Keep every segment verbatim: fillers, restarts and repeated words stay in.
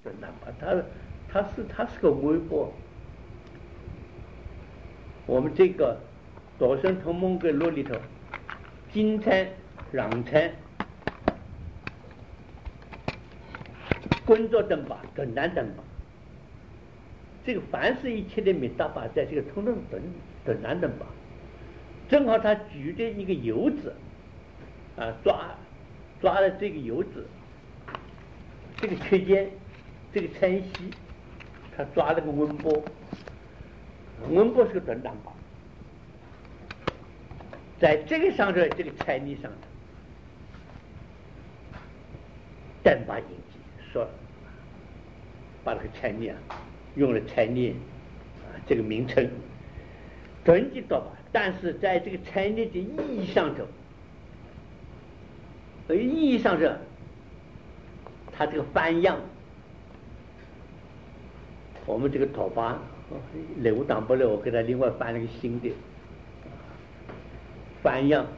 短短把，它它是它是个微波。我们这个多生同盟格录里头，金参、壤参、滚作等把、短短等把，这个凡是一切的米大把，在这个通通短短短等把，正好他举着一个油子啊，抓抓了这个油子，这个缺间，这个参息，他抓了个温波，温波是个短短把，在这个上头，这个参泥上头，单把引起说，把这个参泥啊，用了参泥啊这个名称，短几多把，但是在这个参泥的意义上头，而意义上头，它这个翻样，我们这个头发来无当不了，我给他另外翻了个新的翻样，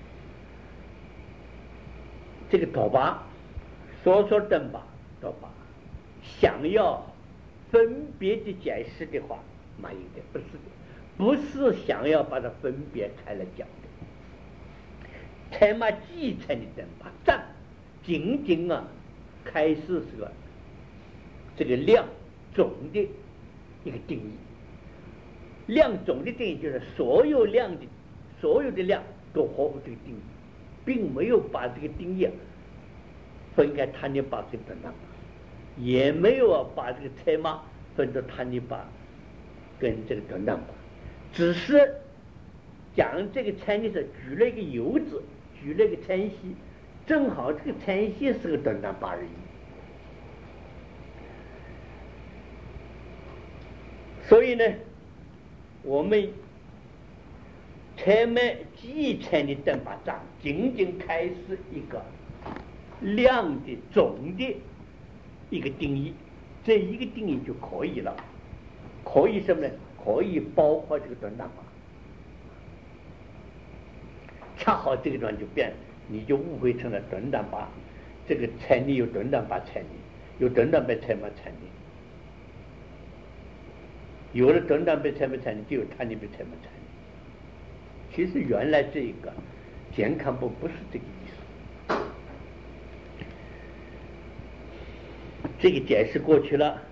这个头发说说等把头发，想要分别的解释的话，没有的，不是的，不是想要把它分别开来讲的。才嘛继承的等把，这仅仅啊，开始是个这个量总的一个定义。量总的定义就是所有量的所有的量都合乎这个定义，并没有把这个定义分开他尼把这个短短把，也没有把这个才嘛分到他尼把跟这个短短把，只是讲这个参尼是举了一个油字，举了一个参息，正好这个参息是个短短把而已。所以呢，我们才没继承的等把章仅仅开始一个量的总的一个定义，这一个定义就可以了。可以什么呢？可以包括这个短短把。恰好这个地方就变，你就误会成了短短把。这个参泥有短短把参泥，有短短把参嘛参泥。有了短短被参没参，就有他尼被参没参。其实原来这个健康部不是这个意思。这个解释过去了。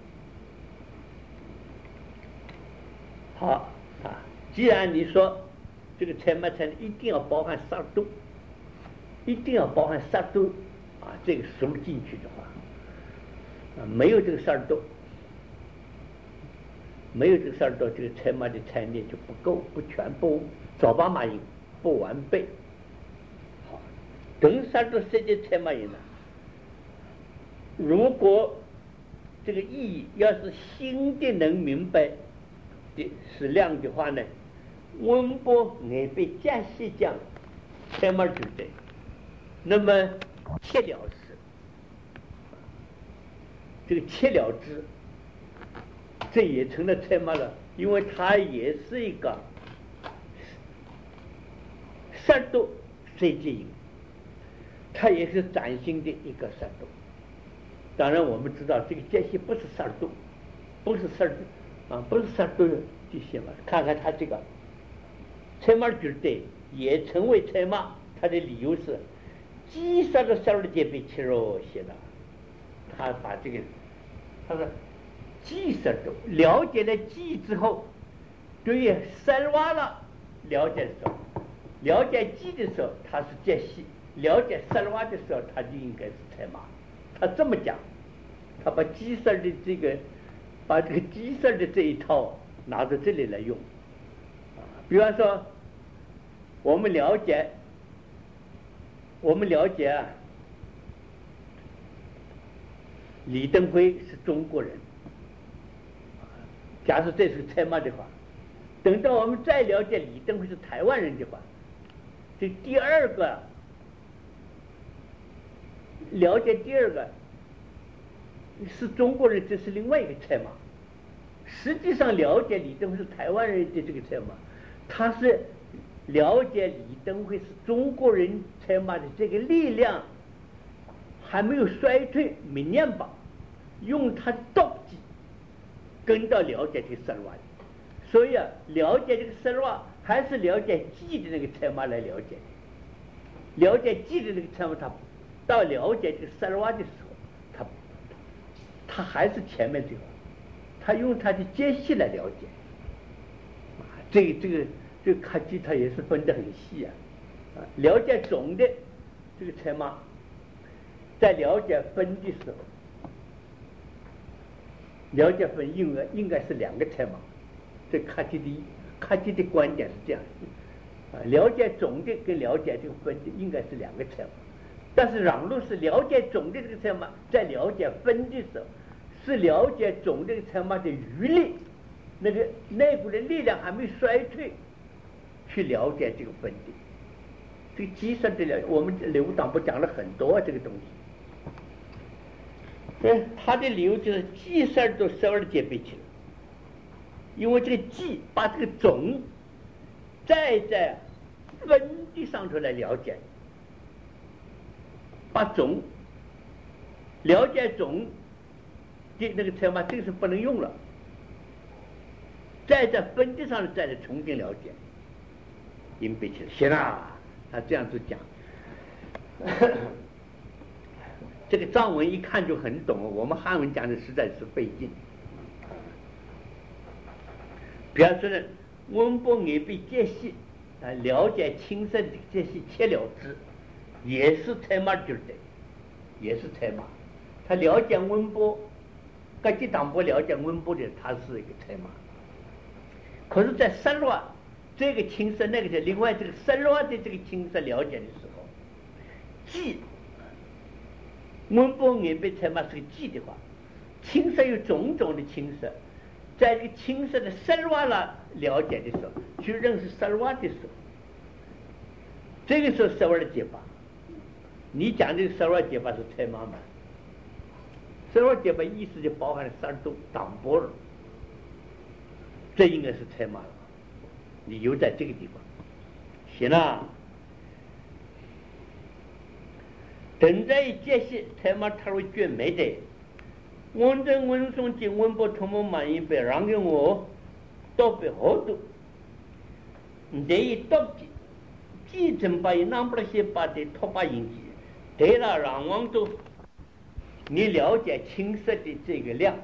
好啊，既然你说这个参没参一定要包含十二度，一定要包含十二度啊，这个数进去的话，啊，没有这个十二度。没有这个十二度，这个才嘛的参念就不够，不全不早把马音不完备。好，等十二度设计才嘛音呢？如果这个意义要是新的能明白的是量的话呢，温波也被加西讲才嘛就对，那么切了事，这个切了之。这也成了才嘛了，因为它也是一个十二度设计音，它也是崭新的一个十二度。当然我们知道这个节气不是十二度，不是十二度啊，不是十二度节气嘛。看看它这个才嘛绝对也成为才嘛，它的理由是几十个十二节被切肉写的，他把这个他说记十度，了解了记之后，对于三瓦了了解的时候，了解记的时候它是节气，了解三瓦的时候它就应该是才嘛。他这么讲，他把记十的这个把这个记十的这一套拿到这里来用啊。比方说我们了解我们了解啊，李登辉是中国人，假设这是才嘛的话，等到我们再了解李登辉是台湾人的话，这第二个了解第二个是中国人，这是另外一个才嘛。实际上了解李登辉是台湾人的这个才嘛，他是了解李登辉是中国人才嘛的这个力量还没有衰退，没念吧， 用他动机跟到了解这个色瓦的，所以啊，了解这个色瓦还是了解记的那个车马来了解的，了解记的那个车马，他到了解这个色瓦的时候，他他还是前面这个，他用他的解析来了解。这个这个这个科技它也是分得很细啊，啊，了解总的这个车马，在了解分的时候，了解分应该应该是两个车马，这科技的科技的观点是这样的，啊，了解总的跟了解这个分的应该是两个车马，但是让路是了解总的这个车马，在了解分的时候，是了解总的这个车马的余力。那个内部的力量还没衰退，去了解这个分的，这个计算的了，我们刘党部讲了很多这个东西。嗯，他的理由就是计算都十二结备起来，因为这个计把这个总再在分的上头来了解，把总了解总的那个车嘛，这个是不能用了。再在分的上再来重新了解，因备起来行啊，他这样子讲，这个藏文一看就很懂，我们汉文讲的实在是费劲。比方说呢，温波也被解析啊，了解青色的解析切了之，也是才马就对，也是才马。他了解温波，各级党部了解温波的，他是一个才马。可是，在色罗这个青色那个的，另外这个色罗的这个青色了解的时候，记温波也被才马是个记的话，青色有种种的青色，在这个青色的色罗了了解的时候，去认识色罗的时候，这个时候色罗的解法，你讲这个色罗解法是才马嘛？色罗解法意思就包含了十二度党波了。这应该是才马了，理由在这个地方。行了，等在解析才马他会卷没得，温正温松及温波同盟满意被让给我，都被好多。这一到底，继承把一南不了些把的突发引起，对了，让王都，你了解青色的这个量。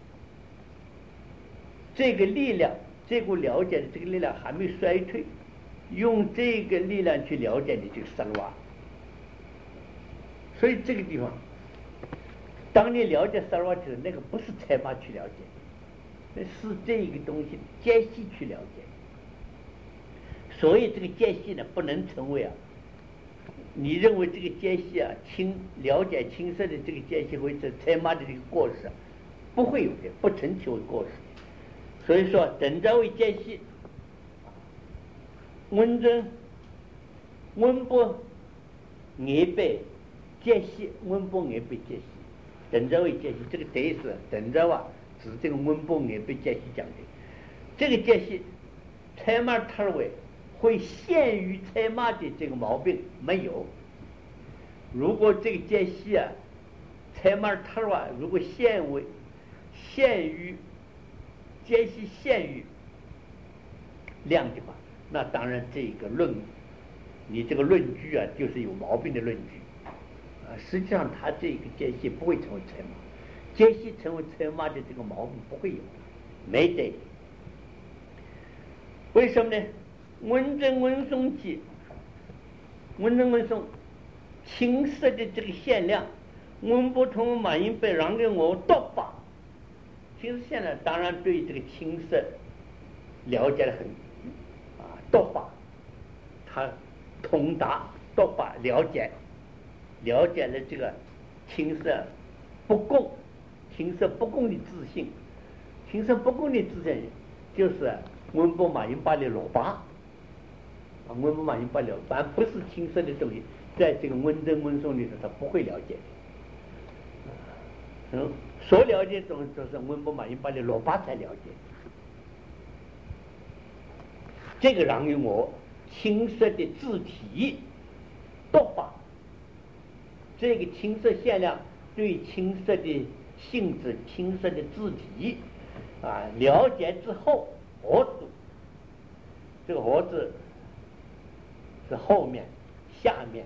这个力量，这个了解的这个力量还没衰退，用这个力量去了解你这个色瓦。所以这个地方，当你了解色瓦的时候，那个不是才马去了解，那是这个东西解析去了解。所以这个解析呢，不能成为啊，你认为这个解析啊，清了解青色的这个解析会是才马的这个过失，不会有的，不成其为过失。所以说，等着为解析，温正、温波、也被解析，温波也被解析，等着为解析，这个得是等着啊，指这个温波也被解析讲的。这个解析，才马特为会限于才马的这个毛病没有。如果这个解析啊，才马特啊，如果限为限于解析限于量的话，那当然这个论，你这个论据啊，就是有毛病的论据啊。实际上，它这个解析不会成为才马，解析成为才马的这个毛病不会有，没得。为什么呢？温正温松记，温正温松青色的这个限量，温不同满音被让给我多把。其实现在当然对这个青色了解的很啊，多把他通达多把了解了解了这个青色不共青色不共的自信，青色不共的自信就是温波马音巴的罗巴啊，温波马音巴的罗巴不是青色的东西，在这个温正温松里头他不会了解的。嗯，所了解的东西都是温波马音巴的罗巴才了解。这个让于我青色的字体多把，这个青色限量对青色的性质青色的字体啊，了解之后合读，这个合字是后面下面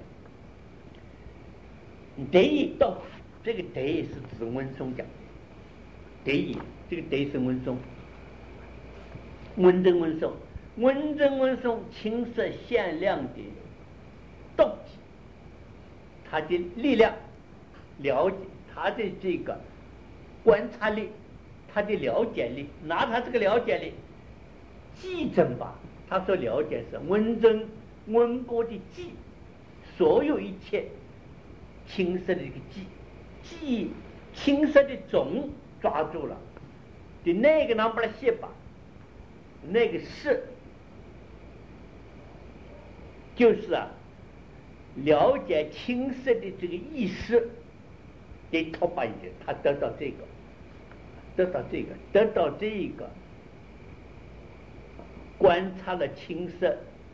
得意到这个得意是指温松讲的，得意这个得意是温松，温真温松，温真温松青色限量的动机，他的力量，了解他的这个观察力，他的了解力，拿他这个了解力记证吧，他所了解是温真温波的记，所有一切青色的这个记，记青色的种抓住了的那个能把它写吧，那个是就是啊，了解青色的这个意识的突破一点，他得到这个，得到这个，得到这个，观察了青色，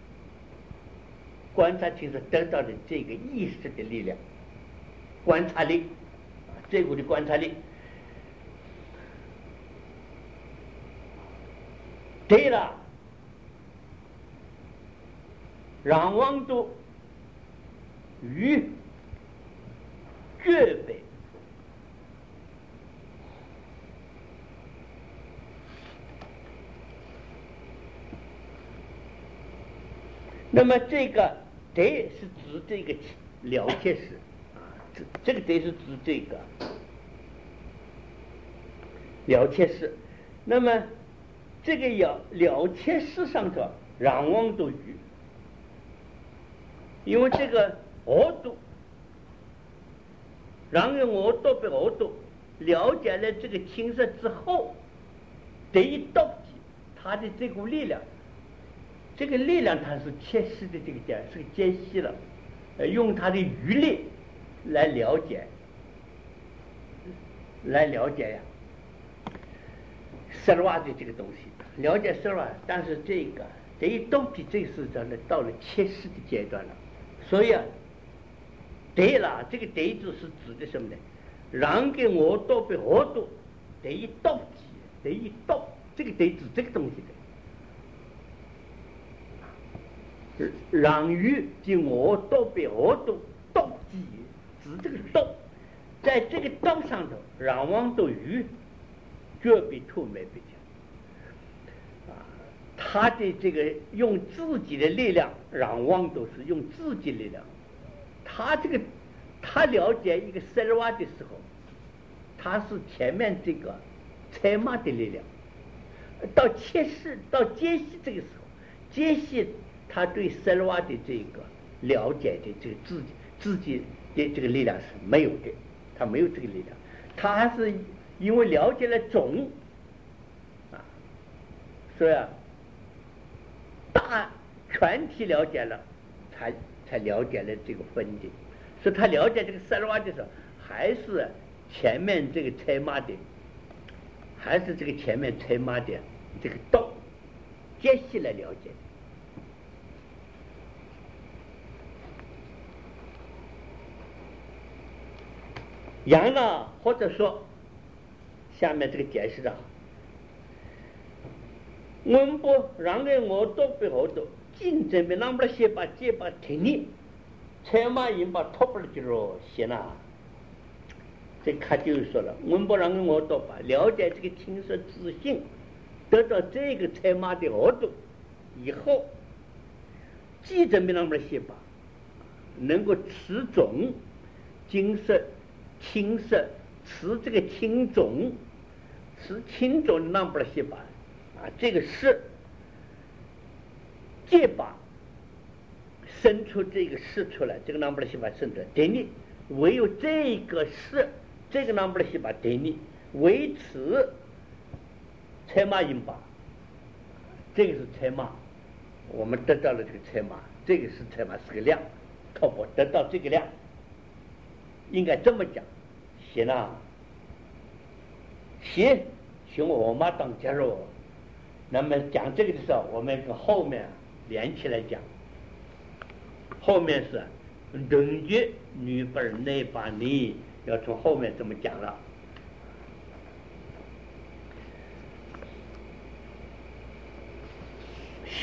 观察青色得到的这个意识的力量，观察力，这股的观察力。对了，让王都与绝备，那么这个得是指这个了解时啊，这这个得是指这个了解时，那么这个要了解事上头让王都与，因为这个我都让人我都被我都了解了这个青色之后，得一动机，他的这股力量，这个力量它是切实的这个点是个间隙了，呃，用他的余力来了解，来了解呀，色瓦的这个东西，了解色瓦，但是这个这一动机这个是真的到了切实的阶段了，所以啊，对了，这个对字是指的什么呢？让给我都被我都得一动机，得一动，这个对指这个东西的。让与及我都被我都动机，指这个动，在这个动上头，让王都与绝比兔没比较啊，他的这个用自己的力量，让王都是用自己的力量，他这个他了解一个色瓦的时候，他是前面这个采马的力量，到切实到接系这个时候，接系他对色瓦的这个了解的这个自己自己的这个力量是没有的，他没有这个力量，他还是因为了解了种啊，所以啊，大全体了解了，才才了解了这个分的，所以他了解这个色瓦的时候，还是前面这个采马的，还是这个前面采马的这个道接系来了解。然呢，或者说下面这个解释的，温波让给我都被我都竞争被那么些把这把听你采马引把托不了就说行了，这他就说了，温波让给我都把了解这个青色自信，得到这个采马的额度以后，既证明那么些把能够持种金色青色，持这个青种，持青种那不了些把啊，这个是这把生出这个事出来，这个那不了些把生出来，等你唯有这个是这个那不了些把等你维持采马引把，这个是采马，我们得到了这个采马，这个是采马是个量，靠我得到这个量。应该这么讲，行啊，行，从我妈当加入，那么讲这个的时候，我们跟后面连起来讲，后面是论据女本内把你要从后面这么讲了，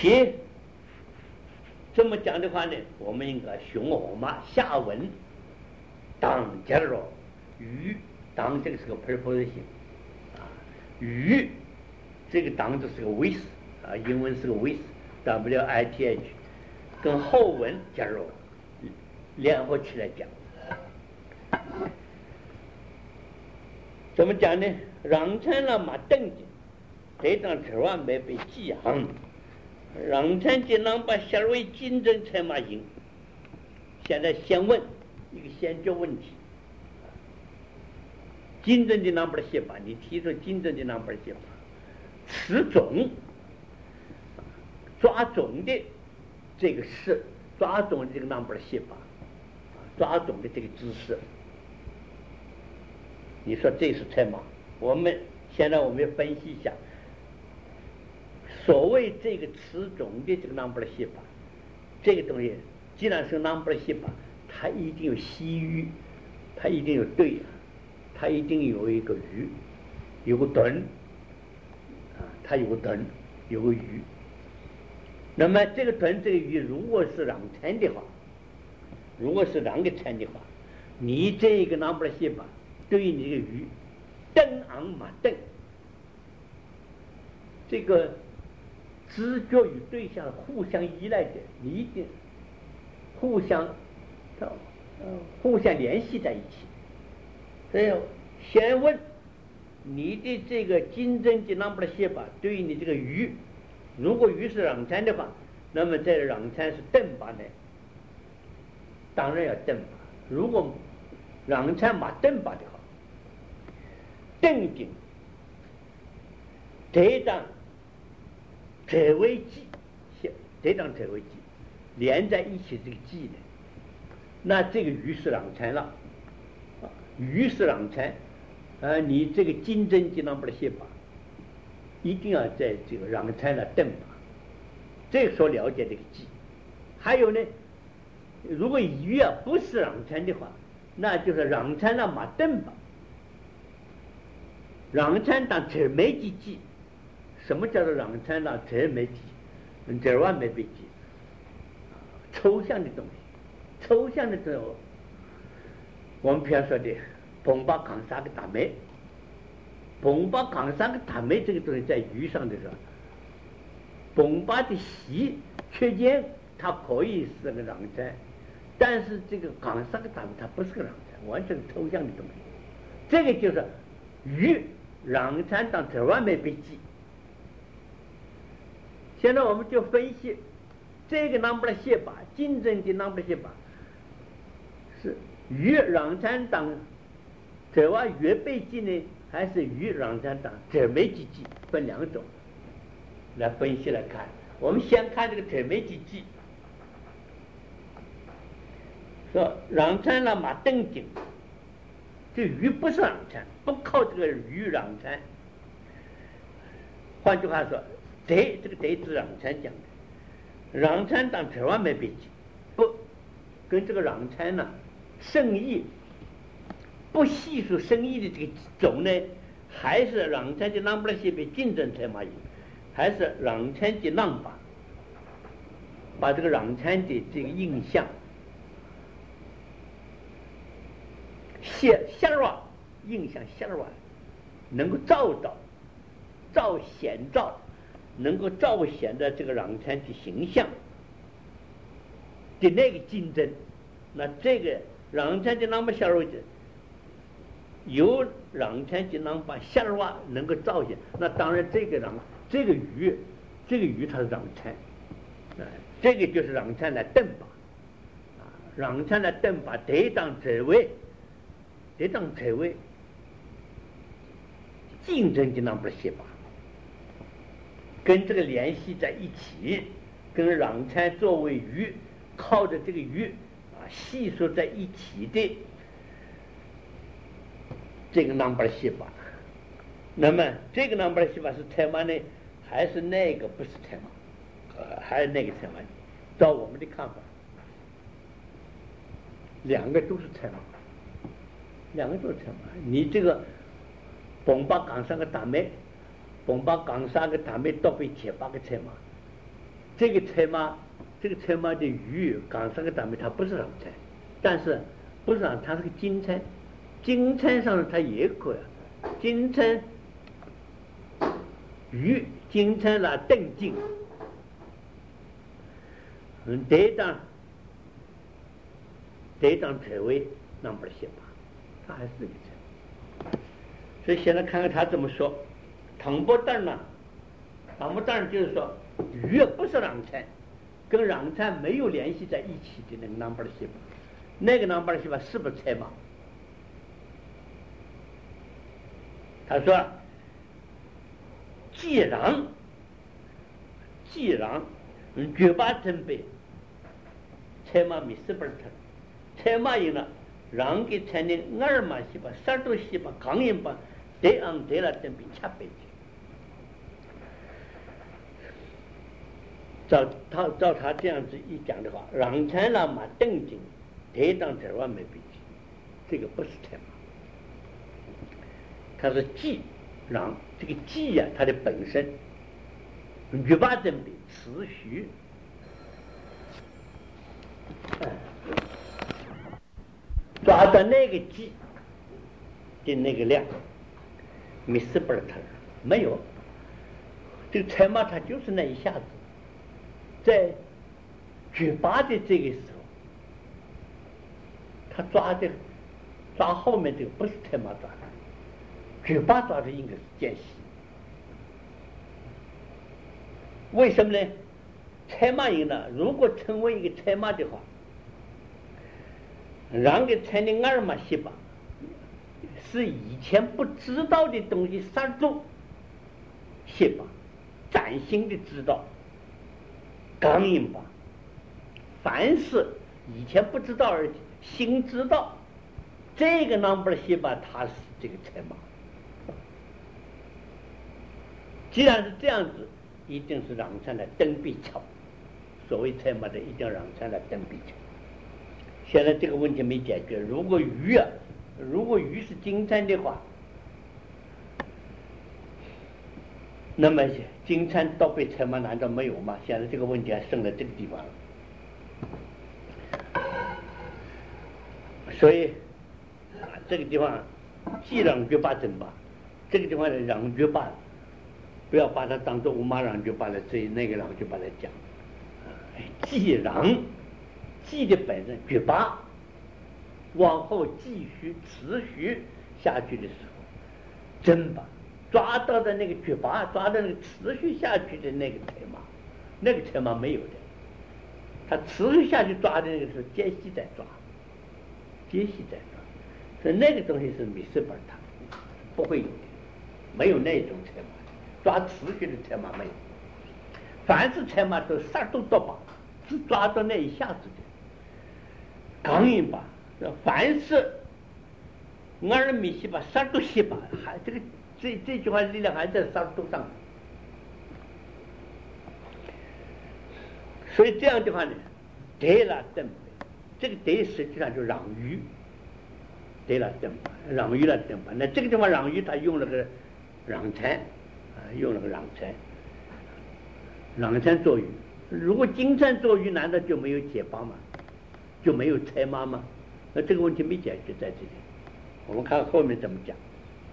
且这么讲的话呢，我们应该雄我嘛下文当加了与当，这个是个 preposition 啊，与这个当字是个 with 啊，英文是个 with w i t h， 跟后文加入联合起来讲。怎么讲呢？让参了嘛登记，这张车万没被记行，让参就能把下为竞争才嘛赢。现在先问一个先决问题，竞争的那边写法，你提出竞争的那边写法，持种抓种的这个事，抓种的这个那边写法，抓种的这个知识。你说这是什么？我们现在我们要分析一下，所谓这个词种的这个 number 写法，这个东西既然是 number 写法，它一定有西语，它一定有对，它一定有一个语，有个顿啊，它有个顿，有个语。那么这个顿这个语，如果是让参的话，如果是让个参的话，你这个 number 写法对于你这个鱼登昂马登，这个知觉与对象互相依赖的，你一定互相呃互相联系在一起。所以先问你的这个竞争的 number 写法对于你这个鱼，如果鱼是让参的话，那么这让参是登吧呢？当然要登吧。如果让参马登吧的话，正经这张这为记，这张这为记连在一起这个记呢，那这个鱼是让参了，鱼是让参，呃，你这个竞争技能不能写法，一定要在这个让参了登吧，这个所了解这个记。还有呢，如果鱼啊不是让参的话，那就是让参了马登吧。让参当这没几记，什么叫做让参当这没记？这万没被记，抽象的东西，抽象的东西，我们平说的蓬巴扛三个大梅，蓬巴扛三个大梅这个东西在鱼上的时候，蓬巴的习缺见它可以是个让参，但是这个扛三个大梅它不是个让参，完全是抽象的东西。这个就是鱼让参当这万没被记。现在我们就分析这个 number 写法，竞争的 number 写法是鱼让参当这万越被记呢，还是鱼让参当这没记记？分两种来分析来看。我们先看这个这没记记，说让参了马登顶，这鱼不是让参，不靠这个鱼让参。换句话说，这这个这是让参讲的，让参当这万没被记，不跟这个让参呢生意不系数生意的这个种呢，还是让参的让不来些被竞争才嘛赢，还是让参的让法把这个让参的这个印象写下来，印象下来能够照到照显照，能够照显的这个让参的形象的那个竞争，那这个让参的那么下来由让参的那么下来能够照显，那当然这个让这个鱼这个鱼它是让参，这个就是让参来登吧，让参来登吧，这当这位这当这位竞争的那么写法跟这个联系在一起，跟让参作为鱼靠着这个鱼啊系数在一起的这个 number 写法。那么这个 number 写法是台湾呢，还是那个不是台湾？呃，还是那个台湾？照我们的看法，两个都是台湾，两个都是台湾。你这个崩巴港上个大梅，崩巴港上个大梅都被铁八个台湾， 这个车马，这个车马的鱼刚上个单位它不是让餐，但是不是让它是个金餐，金餐上它也可以，金餐鱼金餐啦等金，嗯，这张这张车位那不是写吧，它还是这个车，所以现在看看他怎么说，唐伯蛋呢？唐伯蛋就是说鱼不是让餐。跟让餐没有联系在一起的那个 number 西巴，那个 number 西巴是不是车马？他说，既然既然绝把真白，车马没是不是他？车马赢了，让给才能二马西巴、三多西巴、刚赢吧，得昂得了真比七倍。照他照他这样子一讲的话，让餐了嘛等金，这张这万没比起，这个不是车马，它是既让这个既呀、啊，它的本身欲把真比持续，抓到那个既的那个量，没事不是它没有，这个车马它就是那一下子。在举拔的这个时候，他抓的抓后面这个不是车马抓的，举拔抓的应该是间隙。为什么呢？车马赢了，如果成为一个车马的话，让给车的二马西巴是以前不知道的东西杀住西巴，崭新的知道。刚硬吧，凡是以前不知道而新知道，这个 number 西吧，它是这个车马。既然是这样子，一定是让餐来登必巧。所谓车马的，一定让餐来登必巧。现在这个问题没解决。如果鱼啊，如果鱼是金餐的话，那么金餐倒被车马难道没有吗？现在这个问题还剩在这个地方了。所以啊，这个地方既让绝把真把，这个地方的让绝把，不要把它当做五马让绝把来这那个让绝把来讲。既让既的本身绝把，往后继续持续下去的时候，真把。抓到的那个绝拔，抓到那个持续下去的那个车马，那个车马没有的，他持续下去抓的那个是间隙在抓，间隙在抓，所以那个东西是米斯本它不会有的，没有那种车马，抓持续的车马没有，凡是车马都杀都多把，只抓到那一下子的，刚硬把，凡是二米西把杀都西把，还这个。这这句话力量还在杀度上，所以这样的话呢，得了正这个得实际上就让鱼，得了正让鱼了正吧。那这个地方让鱼，他用了个让餐啊，用了个让餐，让餐做鱼。如果金餐做鱼，难道就没有解放吗？就没有车马吗？那这个问题没解决在这里，我们看后面怎么讲。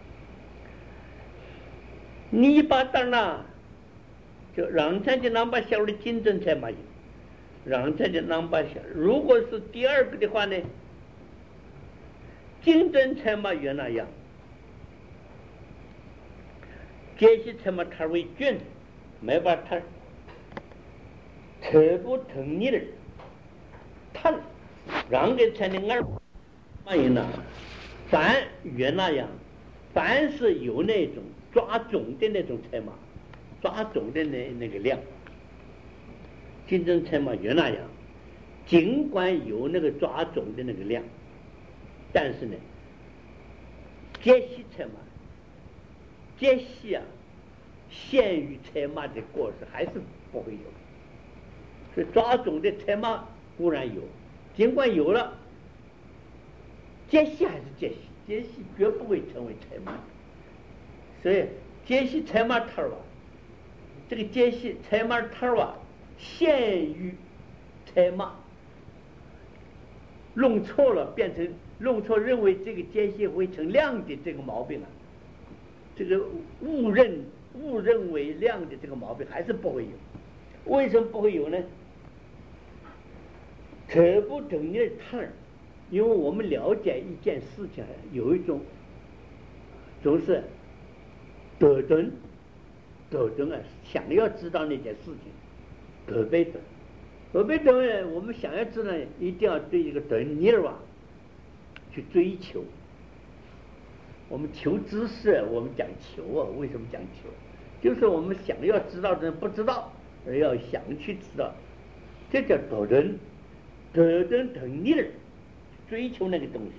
你把当然就让餐的能把小的金针才嘛，让餐的能把小，如果是第二个的话呢，金针才嘛原那样，这些才嘛它为卷，没把它特不疼你的，它让给才能二嘛人呢，凡原那样，凡是有那种。抓种的那种车马，抓种的那那个量，金针车马原那样，尽管有那个抓种的那个量，但是呢，接系车马，接系啊，限于车马的过失还是不会有，所以抓种的车马固然有，尽管有了，接系还是接系，接系绝不会成为车马。所以接系车马头啊，这个接系车马头啊， 限于拆骂，弄错了变成弄错，认为这个间隙会成亮的这个毛病啊，这个误认误认为亮的这个毛病还是不会有。为什么不会有呢？扯不等于探，因为我们了解一件事情，有一种总是得顿得顿啊，想要知道那件事情，得被顿，得被顿呢，我们想要知道，一定要对这个顿尼尔瓦去追求。我们求知识，我们讲求啊，为什么讲求？就是我们想要知道的人不知道，而要想去知道，这叫得顿。得顿等尼尔，追求那个东西。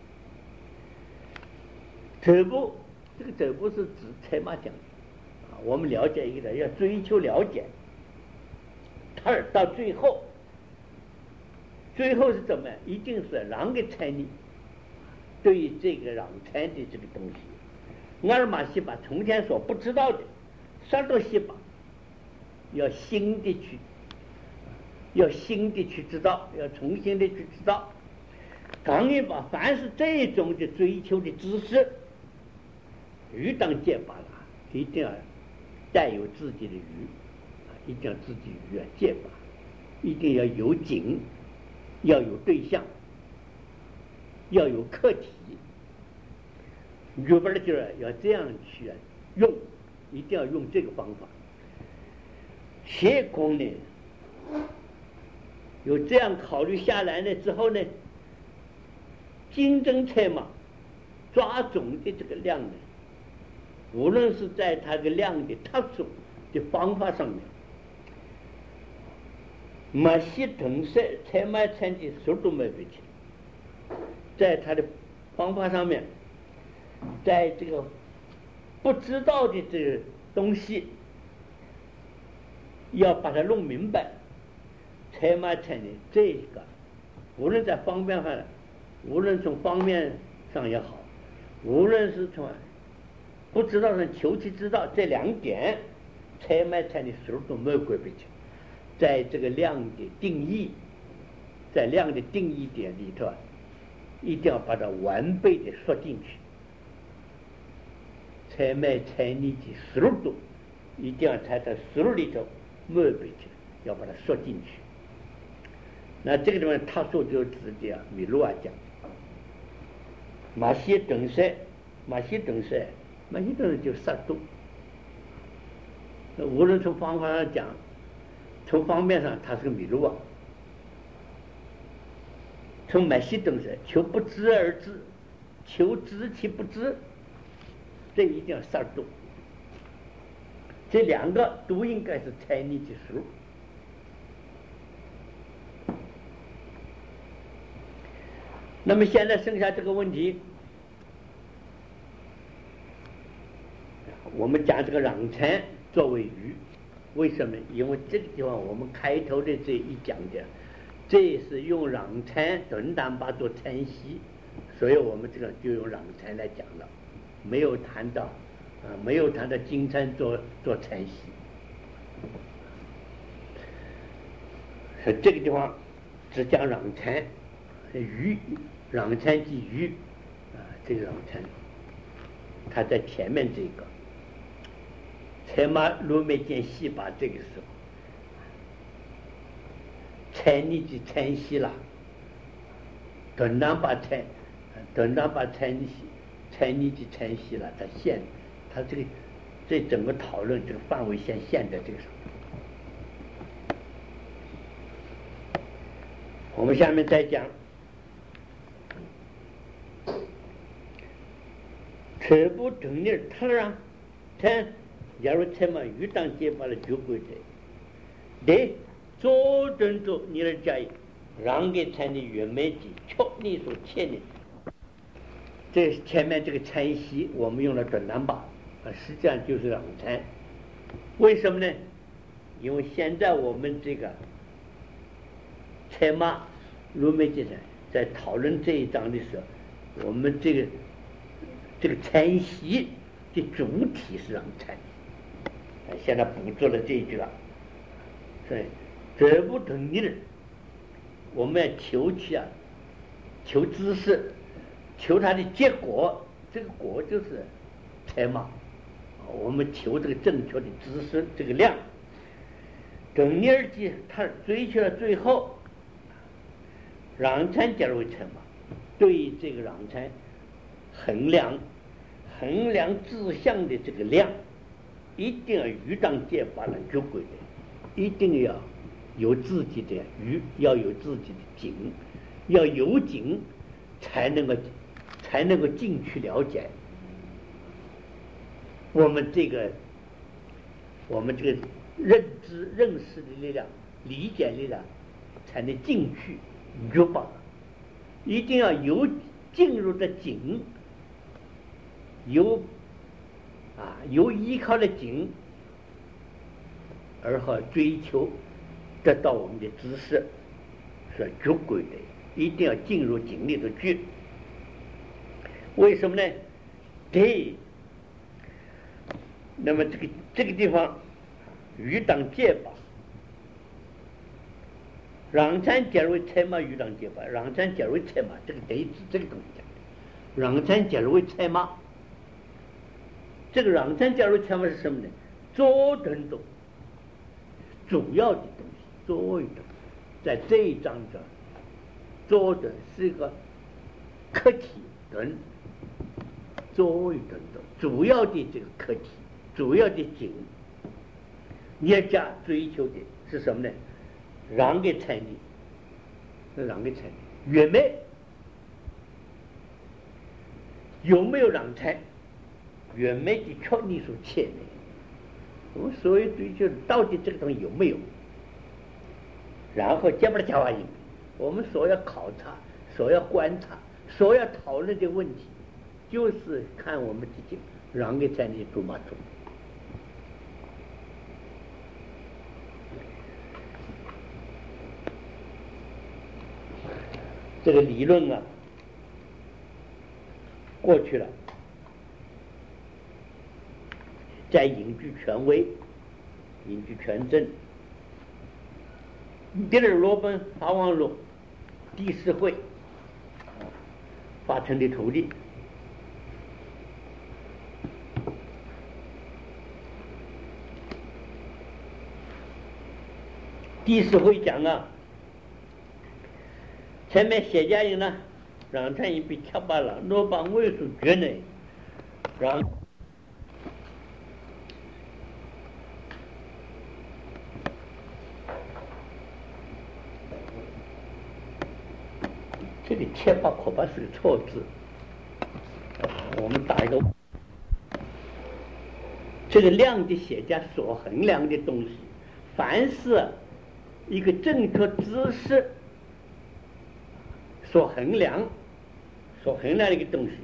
这不，这个这不是指才嘛讲啊，我们了解一个人要追求了解，他到最后，最后是怎么样？一定是让给参你对于这个让参的这个东西，阿尔玛西巴从前所不知道的，萨多西巴要新的去。要新的去知道，要重新的去知道。刚一把凡是这种的追求的知识，鱼当戒法了，一定要带有自己的鱼，一定要自己鱼啊戒法，一定要有景，要有对象，要有课题。日本的就是要这样去用，一定要用这个方法。学功呢？有这样考虑下来呢之后呢，竞争车嘛，抓准的这个量呢，无论是在它的量的特殊的方法上面，马西等色采买产的速度没比起，在它的方法上面，在这个不知道的这个东西，要把它弄明白。采买产的这个，无论在方面上，无论从方面上也好，无论是从不知道上求其知道，这两点，采买产的时候都没有规避起，在这个量的定义，在量的定义点里头，一定要把它完备的说进去。采买产的时候都一定要在它时候里头没有规避，要把它说进去。那这个地方他说就直接啊，米卢啊讲，马西等塞，马西等塞，马西等塞就杀度。无论从方法上讲，从方面上他是个米卢啊。从马西等塞求不知而知，求知其不知，这一定要杀度。这两个都应该是才你之术。那么现在剩下这个问题，我们讲这个壤参作为鱼，为什么？因为这个地方我们开头的这一讲的，这是用壤参顿丹巴做参息，所以我们这个就用壤参来讲了，没有谈到啊，没有谈到金参做做参息。这个地方只讲壤参鱼。壤参即鱼啊，这个壤参，它在前面这个，才马罗梅见西巴这个时候，参你即参西了，等当把参，等当把参西，参你即参西了，它现，它这个这整个讨论这个范围线现在这个上。我们下面再讲。车不等你他让他假如他们遇当结巴了就归的对做准做你的家让给参的原美的确你所欠的这前面这个参息我们用了短单把啊实际上就是让参为什么呢？因为现在我们这个参马卢美杰在讨论这一章的时候，我们这个这个参息的主体是让参，现在补足了这一句了。所以这不等于我们要求其啊，求知识，求它的结果，这个果就是财嘛。我们求这个正确的知识，这个量。等尼尔基他追求了最后，让参加入财嘛，对这个让参衡量衡量志向的这个量，一定要与当借法了绝轨的，一定要有自己的鱼，要有自己的景，要有景才能够才能够进去了解我们这个我们这个认知认识的力量，理解力量才能进去入吧，一定要有进入的景，有啊有依靠的景，而好追求得到我们的知识是绝轨的，一定要进入景里头去。为什么呢？对，那么这个这个地方与当借法，让参假如财马与当借法，让参假如财马，这个得指这个东西讲的。让参假如财马，这个让参假如财马是什么呢？左等中主要的东西，左等在这一章中，左等是一个客体等，左等等主要的这个客体，主要的景。业家追求的是什么呢？让给财力，让给财力。越美有没有让财？越美的确你所欠的。我们所谓追求到底这个东西有没有？然后接不了讲话应，我们所要考察、所要观察、所要讨论的问题，就是看我们自己让给财力做嘛做。这个理论啊，过去了，再引据权威，引据权证。第二罗本法王录第四会发成的图例，第四会讲啊。前面写家人呢，让他一被跳罢了，罗邦位数绝呢，让这里切八可怕是个错字，我们打一个，这个量的写家所衡量的东西，凡是一个正确知识所衡量、所衡量的一个东西，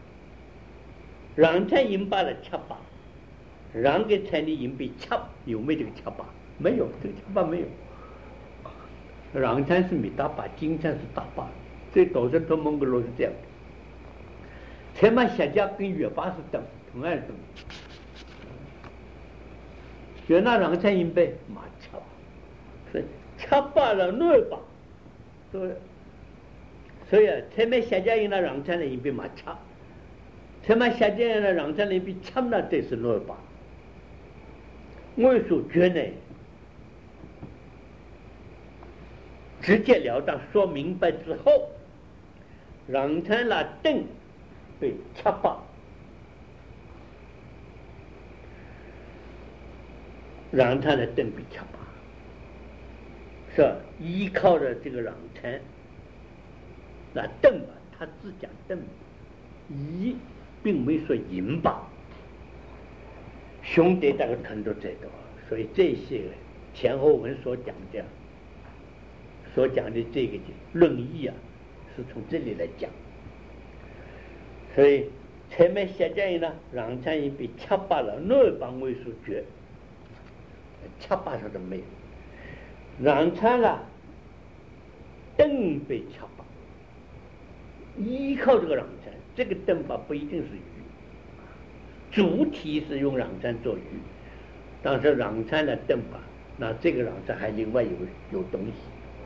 让他引把了七八，让给才能引被七，有没有这个七八？没有，这个七八没有。让参是没大把，金参是大把，这导致同蒙古罗是这样的。才嘛下家跟月八是等同样的东西，就那让参引被马七八，所以七八了六八，所以。所以啊，前面下家人呢，让参呢一比马差，前面下家人呢，让参呢一比差呢，这是六八。我所觉呢，直截了当说明白之后，让参那等被七八，让参的等被七八，是吧？依靠着这个让参。那邓吧，他只讲邓，一并没说引吧。兄弟大概看到这个，所以这些前后文所讲的，所讲的这个论义啊，是从这里来讲。所以前面写讲呢，让参一被七八了，六帮为数绝，七八上都没有。让参了，邓被七八。依靠这个让参，这个灯法不一定是鱼，主体是用让参做鱼，但是让参的灯法那这个壤才还另外有有东西。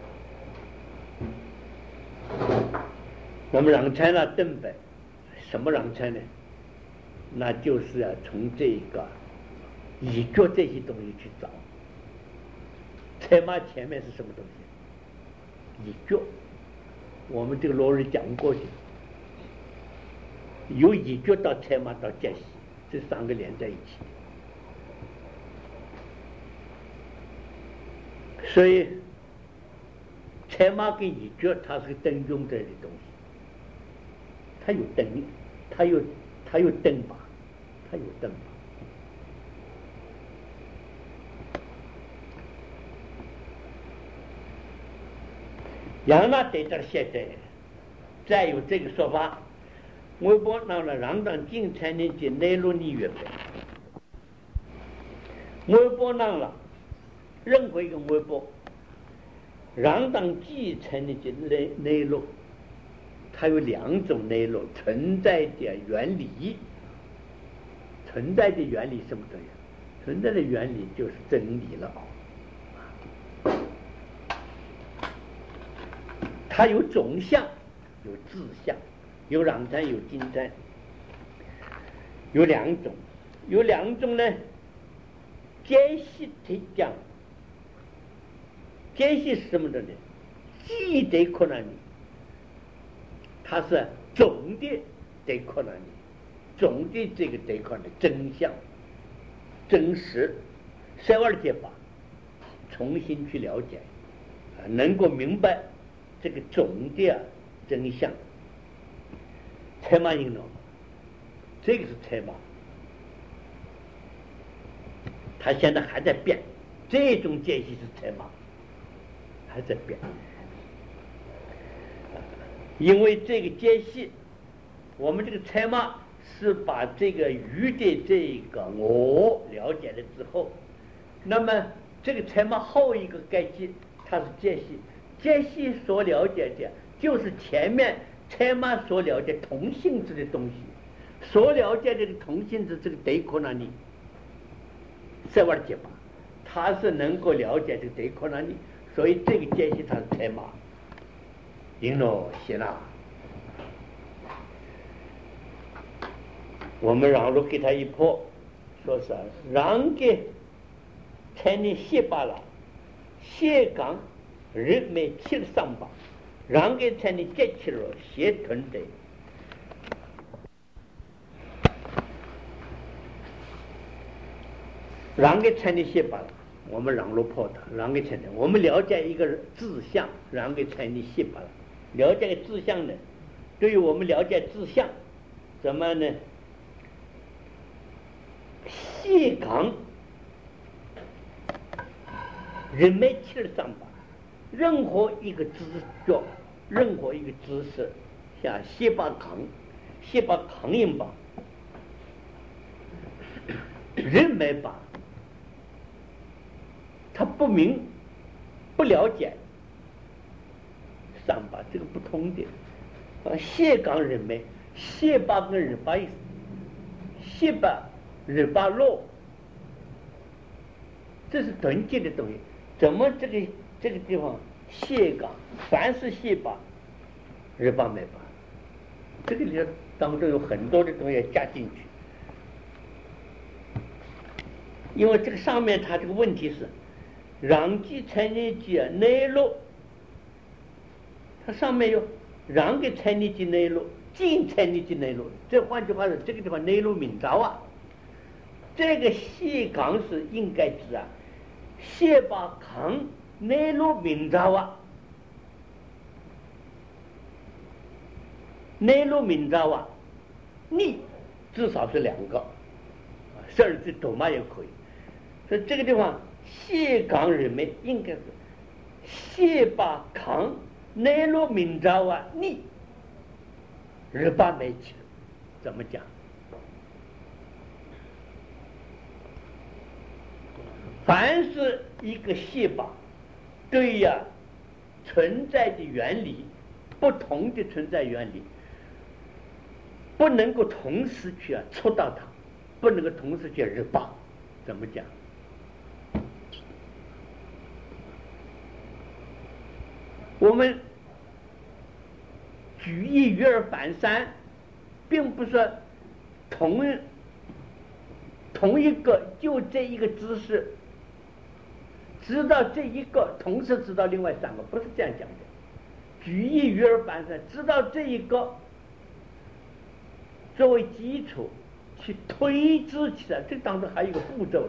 那么壤才呢，登北什么壤才呢？那就是要从这个乙脚这些东西去找。才马前面是什么东西？乙脚，我们这个罗日讲过去，由乙脚到才马到介系，这三个连在一起。所以才马跟乙脚它是个灯中这类的东西，它有灯，它有它有灯把，它有灯把。杨那对这现在再有这个说法，我把那了让当进才能进内陆你月份，我把那了任何一个微波让当记才能进内内陆，它有两种内陆存在的原理。存在的原理什么东西？存在的原理就是真理了。它有总相，有自相，有壤才，有金才，有两种，有两种呢。间隙提讲，间隙是什么的呢？记得可能你，它是总的得可能你，总的这个得可能真相、真实，十二节法，重新去了解，啊，能够明白。这个总的啊真相，才马应了，这个是才马，它现在还在变，这种间隙是才马，还在变，因为这个间隙，我们这个才马是把这个鱼的这个我了解了之后，那么这个才马后一个该记，它是间隙。间隙所了解的就是前面才马所了解同性质的东西，所了解这个同性质这个德可那里，塞瓦尔结巴，他是能够了解这个德可那里，所以这个间隙它是才马，赢了希腊。我们让路给他一破，说是让给才能谢巴了，谢岗。人没七十三把，让给才能接起了协团的，让给才能写把，我们让路破的，让给才能，我们了解一个志向，让给才能写把了，了解个志向呢，对于我们了解志向，怎么呢？谢岗人没七十三把。任何一个知觉，任何一个知识，像谢巴康、谢巴康音吧，人没把，他不明、不了解，三把这个不通的啊。谢岗人没，谢巴跟日巴意思，谢巴、日巴洛，这是纯洁的东西，怎么这个？这个地方谢岗，凡是谢把，日巴没把，这个里当中有很多的东西要加进去，因为这个上面它这个问题是，让记才能记内陆，它上面有让给才能记内陆，进才能记内陆，这换句话说，这个地方内陆明早啊，这个谢岗是应该指啊，谢把康。内陆明早啊，内陆明早啊，你至少是两个，甚至多嘛也可以。所以这个地方谢岗人们应该是谢把康内陆明早啊，你日巴没起，怎么讲？凡是一个谢把。对呀，存在的原理，不同的存在原理，不能够同时去啊触到它，不能够同时去日巴，怎么讲？ 我们举一鱼而反三，并不是同同一个就这一个知识知道这一个，同时知道另外三个，不是这样讲的。举一鱼而反三，知道这一个作为基础去推知起来，这当中还有一个步骤的。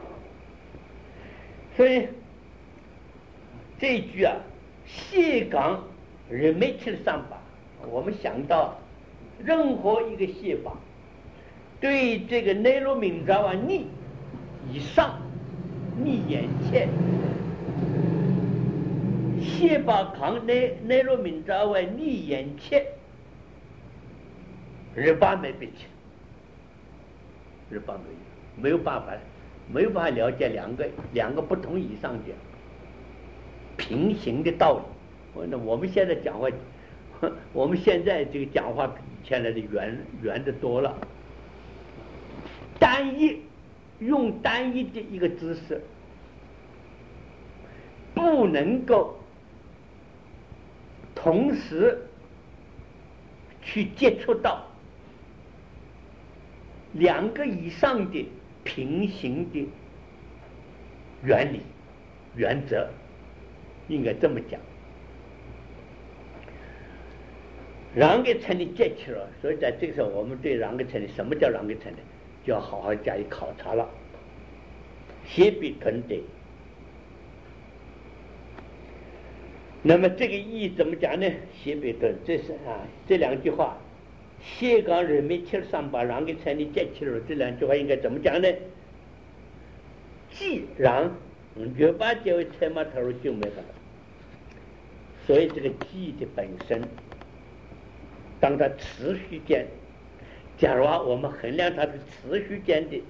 所以这一句啊，谢岗人没去上把，我们想到任何一个谢把对这个内罗明扎瓦逆以上逆眼前谢把扛内内罗明扎瓦逆眼前日巴没被起，日巴没有没有办法没有办法了解两个两个不同以上的平行的道理。那我们现在讲话，我们现在这个讲话比以前来的圆圆的多了。单一用单一的一个知识，不能够同时去接触到两个以上的平行的原理原则，应该这么讲。禳格成立接起了，所以在这个时候，我们对禳格成立，什么叫禳格成立，就要好好加以考察了。谢必屯的，那么这个意义怎么讲呢？谢必屯，这是啊，这两句话，谢岗人没七上把禳格成立接起了，这两句话应该怎么讲呢？既然越把结为财马投入就没法，所以这个记的本身，当它持续间，假如啊我们衡量它的持续间的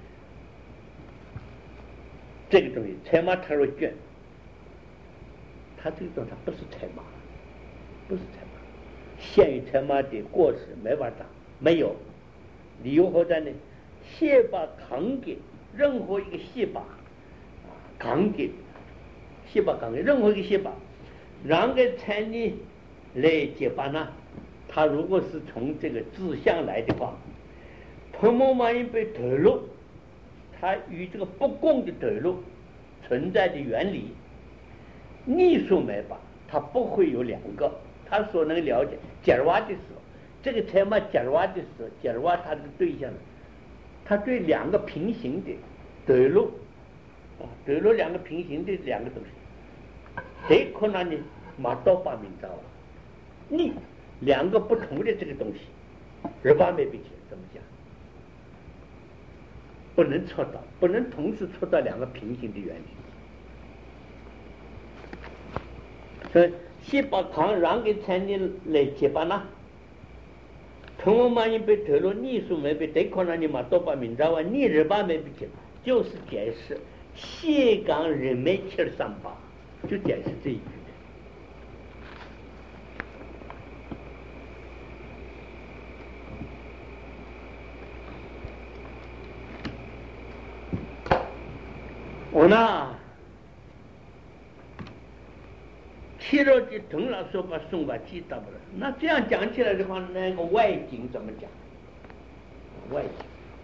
这个东西，财马投入卷，它这个东西它不是财马，不是财马，限于财马的过失没法打，没有，理由何在呢？谢把扛给任何一个谢把扛给谢把扛给任何一个谢把，让给才你来解把呢？他如果是从这个志向来的话，彭某万一被投入，他与这个不公的投入存在的原理，逆数没把，他不会有两个。他所能了解解挖的时候，这个财马解挖的时候，解挖他的对象，他对两个平行的投入啊，投入两个平行的两个东西，谁可能呢？马刀把明招啊，逆两个不同的这个东西，日巴没并且怎么讲？不能戳到，不能同时戳到两个平行的原理。所以谢把扛让给才你来解把呢？同我们一被投入逆数没被，得可能你马刀把明招啊，逆日巴没并且，就是解释谢岗人没七十三把，就解释这一句。我呢，切了的同老说把送把记到不了。那这样讲起来的话，那个外景怎么讲？外景，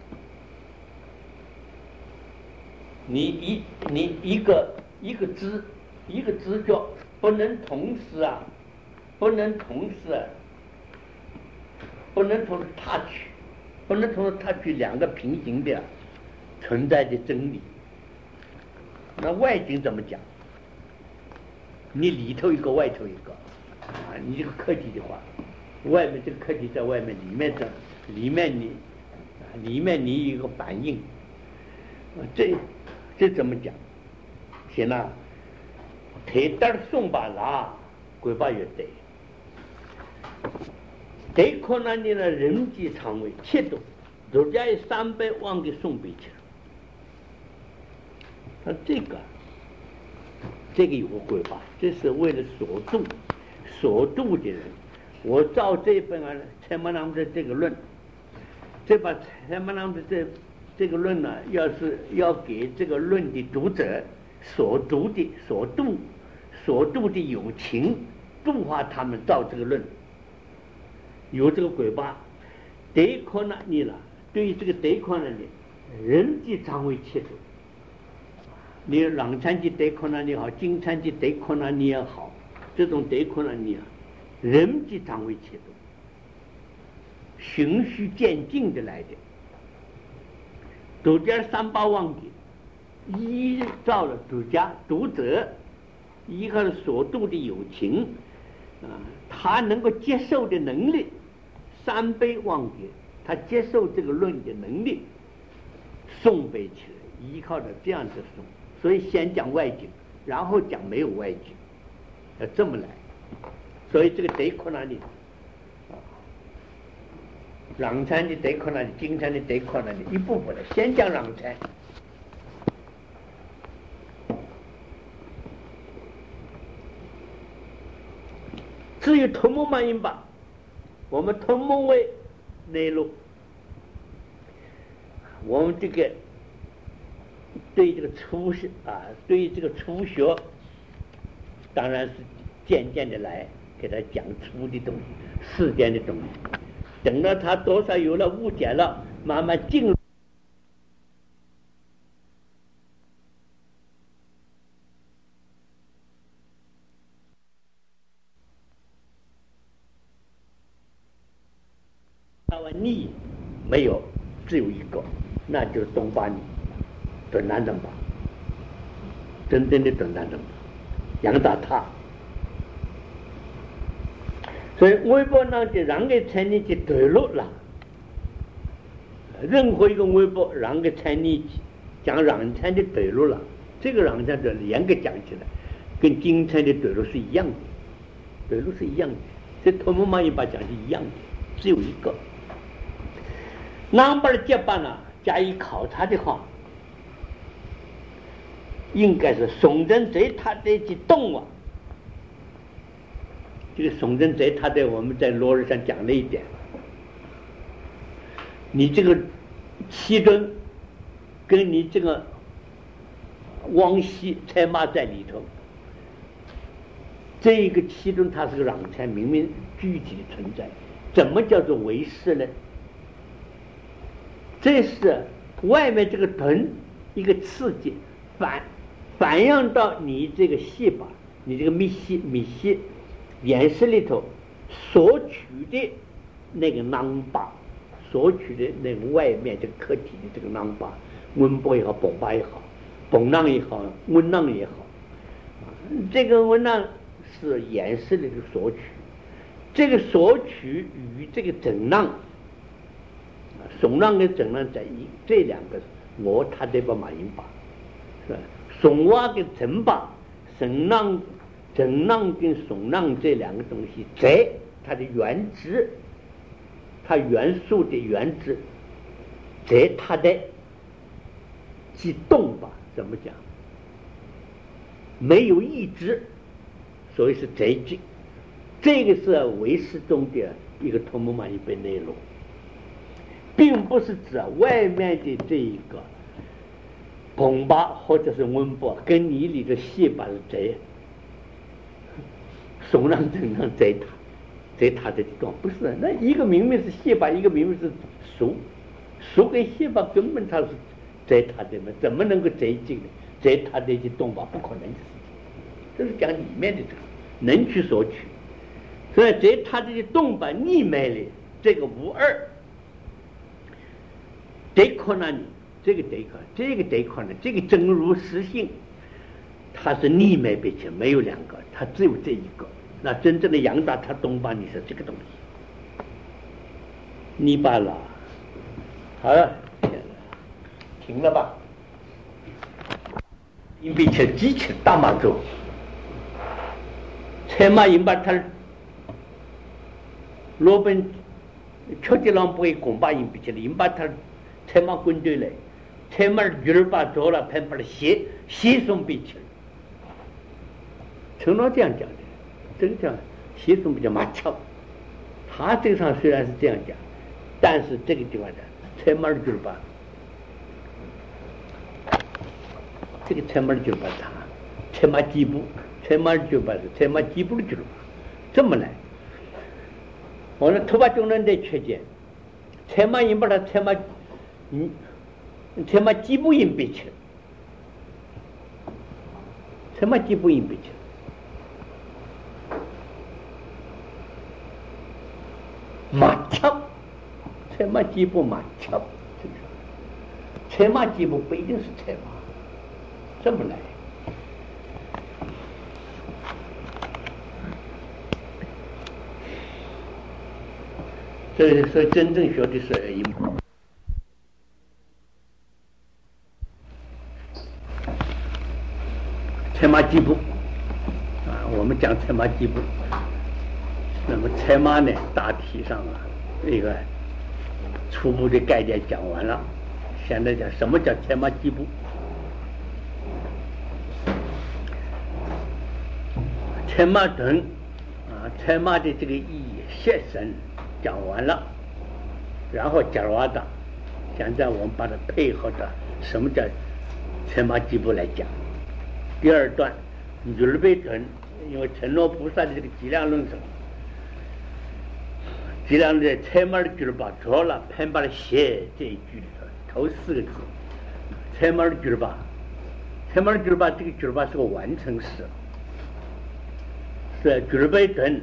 你一你一个一个知一个知觉不能同时啊，不能同时、啊，不能同时踏取，不能同时踏取两个平行的、啊、存在的真理。那外景怎么讲？你里头一个，外头一个啊！你这个课题的话，外面这个课题在外面，里面这里面你啊，里面你有一个反应，啊、这这怎么讲？行了，提单送把啦，鬼把也对，得可能你的人际肠胃切度，人家有三百万给送回去了。他这个，这个有个规划，这是为了所度，所度的人。我照这本啊，财马郎的这个论，这把财马郎的这这个论呢，要是要给这个论的读者所读的、所度、所度的有情， 度化他们造这个论，有这个鬼吧，得可能你了。对于这个得可能的人际常为切度，你让参及得可能你好，经参及得可能你也好，这种得可能你啊，人际常为切度，循序渐进的来的。读者三八忘记，依照了读家读者依靠了所度的友情啊，他能够接受的能力，三杯忘记他接受这个论的能力，诵背起来，依靠着这样子诵。所以先讲外景，然后讲没有外景，要这么来。所以这个得可能的朗参的得可能的经参的得可能的一部分的，先讲朗参。至于同盟满音吧，我们同盟为内陆，我们这个对这个初学啊，对于这个初学，当然是渐渐的来给他讲粗的东西，世间的东西。等到他多少有了误解了，慢慢进入。台湾逆没有，只有一个，那就是东巴尼准南正巴，真正的准南正巴，杨大他。所以微博呢就让给参你去对路了，任何一个微博让给参你讲让参的对路了，这个让参的严格讲起来，跟经参的对路是一样的，对路是一样的，这同盟嘛一把讲是一样的，只有一个。南边的结巴呢，加以考察的话，应该是宋真贼他的去动啊。这个宋真贼他在我们在罗日上讲了一点，你这个七尊跟你这个汪西才马在里头，这一个七尊它是个壤才明明具体的存在，怎么叫做为师呢？这是外面这个臀一个刺激反反映到你这个细胞，你这个密细密细岩石里头所取的那个囊巴，所取的那个外面这个客体的这个囊巴，温波也好，迸巴也好，迸囊也好，温囊也好，这个温囊是岩石里的所取，这个所取与这个整囊，耸囊跟整囊在一这两个我他得把马音巴，是吧？耸挖跟整巴，整囊。整囊跟耸囊这两个东西，在它的原质，它元素的原质，在它的激动吧？怎么讲？没有意志，所以是贼激。这个是唯识中的一个同盟嘛一本内容，并不是指外面的这一个迸巴或者是温波跟你里的细胞是贼。耸囊整囊在他，在他的地方不是，那一个明明是细胞，一个明明是熟，熟跟细胞根本它是在他的嘛，怎么能够在进呢？在他的去动吧，不可能的事情。这是讲里面的这个能取所取，所以在他的动吧里面的这个无二，得可能这个得可，这个得可能，这个真如实性。它是逆脉别起，没有两个，它只有这一个。那真正的杨大他东巴你是这个东西，你罢了，好了，停了吧。因为切机器大马州，才马因把他罗本确定让不会拱巴因比起来，因把他才马军队来，才马鱼儿把做了，偏把它写写送比起来。陈老这样讲的，这个叫习总比较麻巧。他这个上虽然是这样讲，但是这个地方的才马就是把这个才马就是把他才马几步，才马就把是才马几步的就是把这么来。我们突发中人的缺见，才马音把它才马，嗯，才马几步音背起来，才马几步音背起来，马枪，才马几步马枪，才马几步不一定是才马，这么来。所以说，真正学的是音谱。采马几步啊，我们讲采马几步。那么采马呢，大体上啊，一个初步的概念讲完了。现在讲什么叫采马几步？采马等啊，采马的这个意义、写生。讲完了，然后讲完的，现在我们把它配合着什么叫采马几步来讲。第二段女儿被准，因为承诺菩萨的这个计量论什么，计量的采马的句把着了，偏把它写这一句里头，头四个字，采马的句把，采马的句把这个句把是个完成式，是句被准。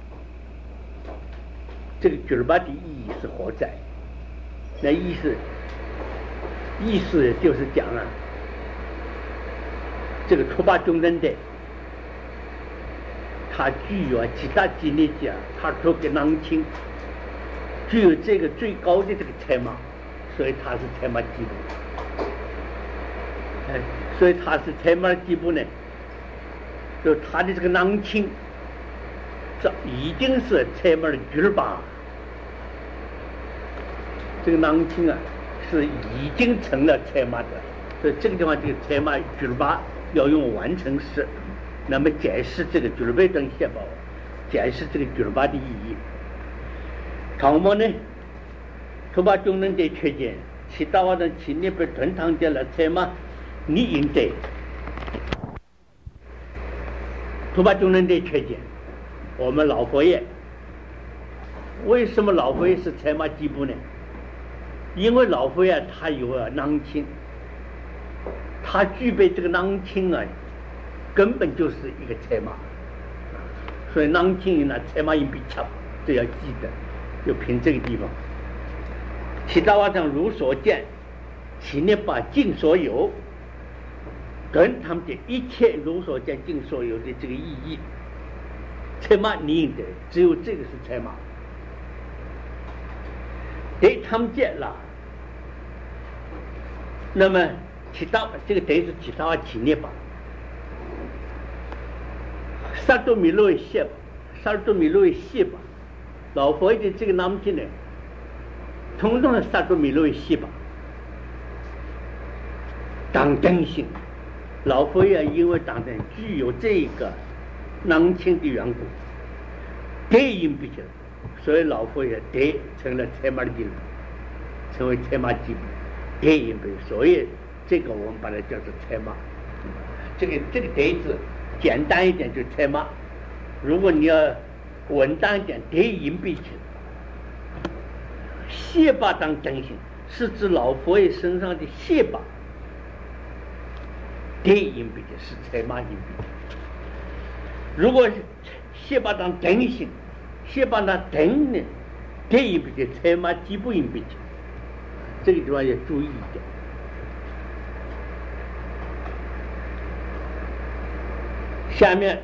这个句把的意义是何在？那意思，意思就是讲啊，这个出发中人的，他具有其他经历讲，他做给囊清，具有这个最高的这个采马，所以他是采马几步。哎，所以他是采马几步呢？就他的这个囊清。这已经是采马的句把，这个囊清啊，是已经成了采马的，所以这个地方这个采马句把要用完成式，那么解释这个句被等写报，解释这个句把的意义。唐末呢，突把中人的缺见，其他话的前面被吞汤掉了采马，你应得突把中人的缺见。我们老佛爷为什么老佛爷是采马几步呢？因为老佛爷他有啊囊清，他具备这个囊清啊，根本就是一个采马，所以囊清呢采马应比强，这要记得，就凭这个地方。其他话上如所见，其内把尽所有，跟他们的一切如所见尽所有的这个意义。采马你应得，只有这个是采马。对他们见了，那么其他这个等于是其他话起念吧。萨多米洛谢吧，萨多米洛谢吧，老佛爷的这个南京呢，统统是萨多米洛谢吧。当真性，老佛爷因为当真具有这个囊清的缘故，得因必成，所以老佛爷得成了采马的地，成为采马基本，得因必，所以这个我们把它叫做采马。这个这个得字简单一点就是采马，如果你要稳当一点，得因必成。谢巴当真性是指老佛爷身上的谢巴，得因必成是采马因必。如果是谢巴当真性，谢巴当真呢，这一笔的采马基不应必成，这个地方要注意一点。下面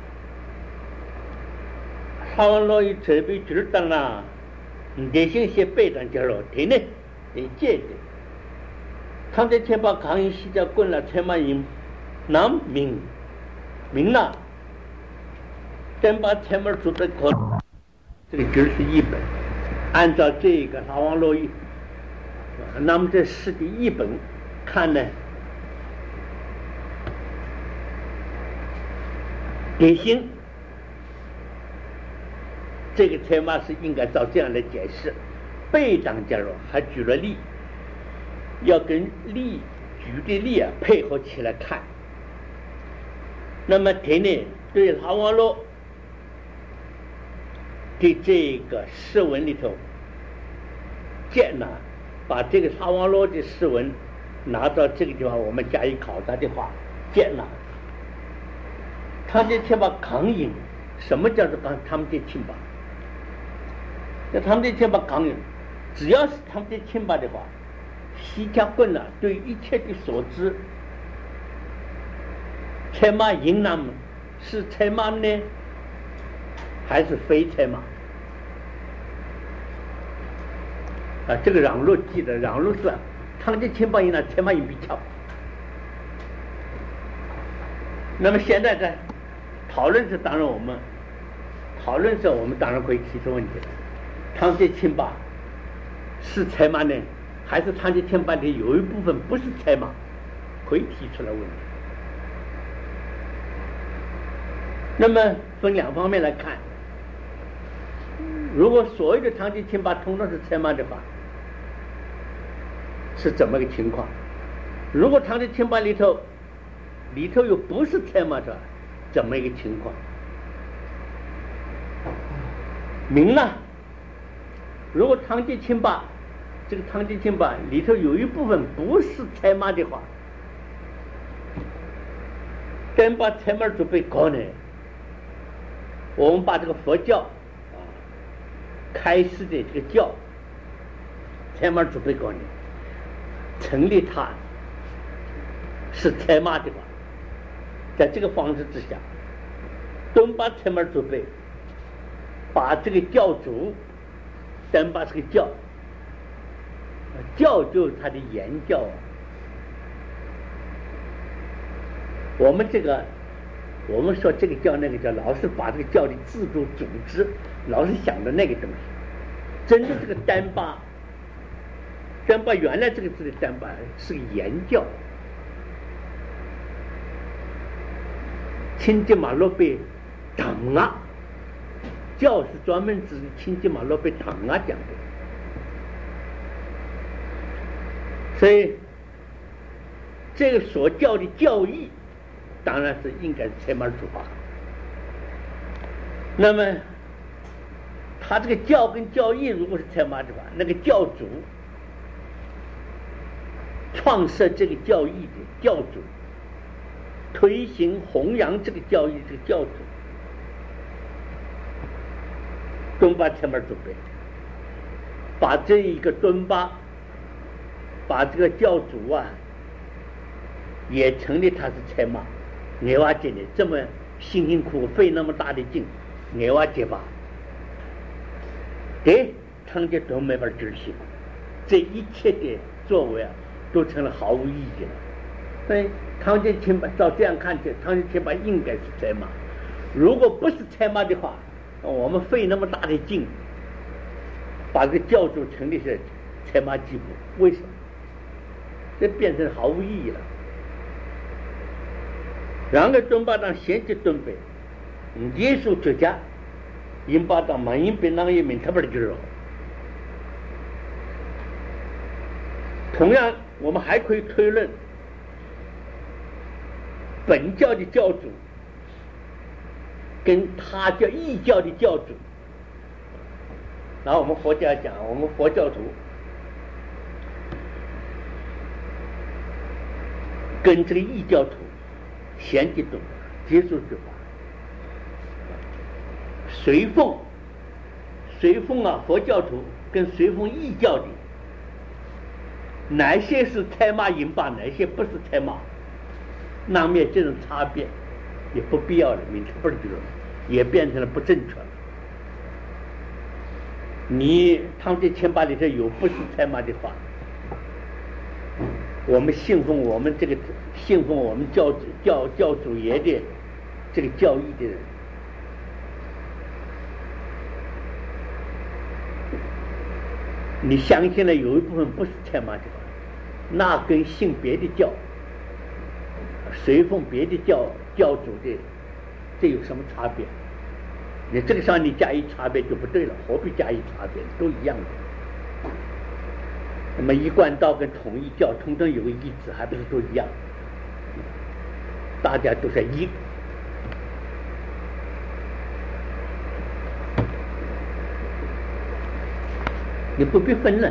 沙王老爷准备举灯啦，你先写背上叫了，听呢，得借的。他在前把抗议西叫滚了，采马因南明明了。真把采马做的可，这个就是译本。按照这个沙王老爷，那么这诗的译本看呢，典型这个采马是应该照这样来解释。背章加入还举了例，要跟例举的例啊配合起来看。那么田呢对沙王老对这个释文里头接纳，把这个沙王罗的释文拿到这个地方，我们加以考察的话，接纳汤杰清巴강인，什么叫做刚汤杰清巴？那汤杰清巴강인，只要是汤杰清巴的话，西家棍呢对一切的所知，财马营那么是财马呢，还是非财马？啊，这个让路记得让路说，汤杰清巴营呢财马营比较。那么现在在讨论时，当然我们讨论时，我们当然可以提出问题了：汤杰清巴是财马呢，还是汤杰清巴的有一部分不是财马？可以提出来问题。那么分两方面来看，如果所有的汤杰清巴统统是财马的话，是怎么个情况？如果汤杰清巴里头里头又不是财马的，怎么一个情况？明呢？如果汤杰清巴这个汤杰清巴里头有一部分不是财马的话，等把财马准备搞呢，我们把这个佛教啊开始的这个教财马准备搞呢，成立它是财马的话，在这个方式之下，敦巴财马准备把这个教主，等把这个教教就是他的言教。我们这个我们说这个教那个教，老是把这个教的制度组织老是想的那个东西，真正这个丹巴丹巴原来这个字的丹巴是个言教。亲吉马洛贝唐啊，教是专门指亲吉马洛贝唐啊讲的，所以这个所教的教义当然是应该是财马主法。那么他这个教跟教义如果是财马的话，那个教主创设这个教义的教主，推行弘扬这个教义这个教主，敦巴财马准备把这一个敦巴把这个教主啊也成立他是财马，挨瓦解的这么辛辛苦苦费那么大的劲，挨瓦解吧，对汤杰都没法执行，这一切的作为啊都成了毫无意义了。所以汤杰清巴照这样看起来，汤杰清巴应该是财马。如果不是财马的话，我们费那么大的劲把这个教主成立是财马机部，为什么？这变成毫无意义了。然后敦巴当衔接敦北，耶稣作家因巴当满因本当也明特别的就是。同样，我们还可以推论，本教的教主跟他叫异教的教主，然后我们佛教讲，我们佛教徒跟这个异教徒衔接懂接触之法，随奉随奉啊佛教徒跟随奉异教的，哪些是财马引法，哪些不是财马，那么这种差别也不必要了，明确不了，也变成了不正确了。你汤杰清巴里头有不是财马的话，我们信奉我们这个信奉我们教教教主爷的这个教义的人，你相信了有一部分不是财马的话，那跟信别的教随奉别的教教主的这有什么差别？你这个上你加以差别就不对了，何必加以差别？都一样的。那么一贯道跟统一教通通有个一致，还不是都一样？大家都是一。 你不必分了。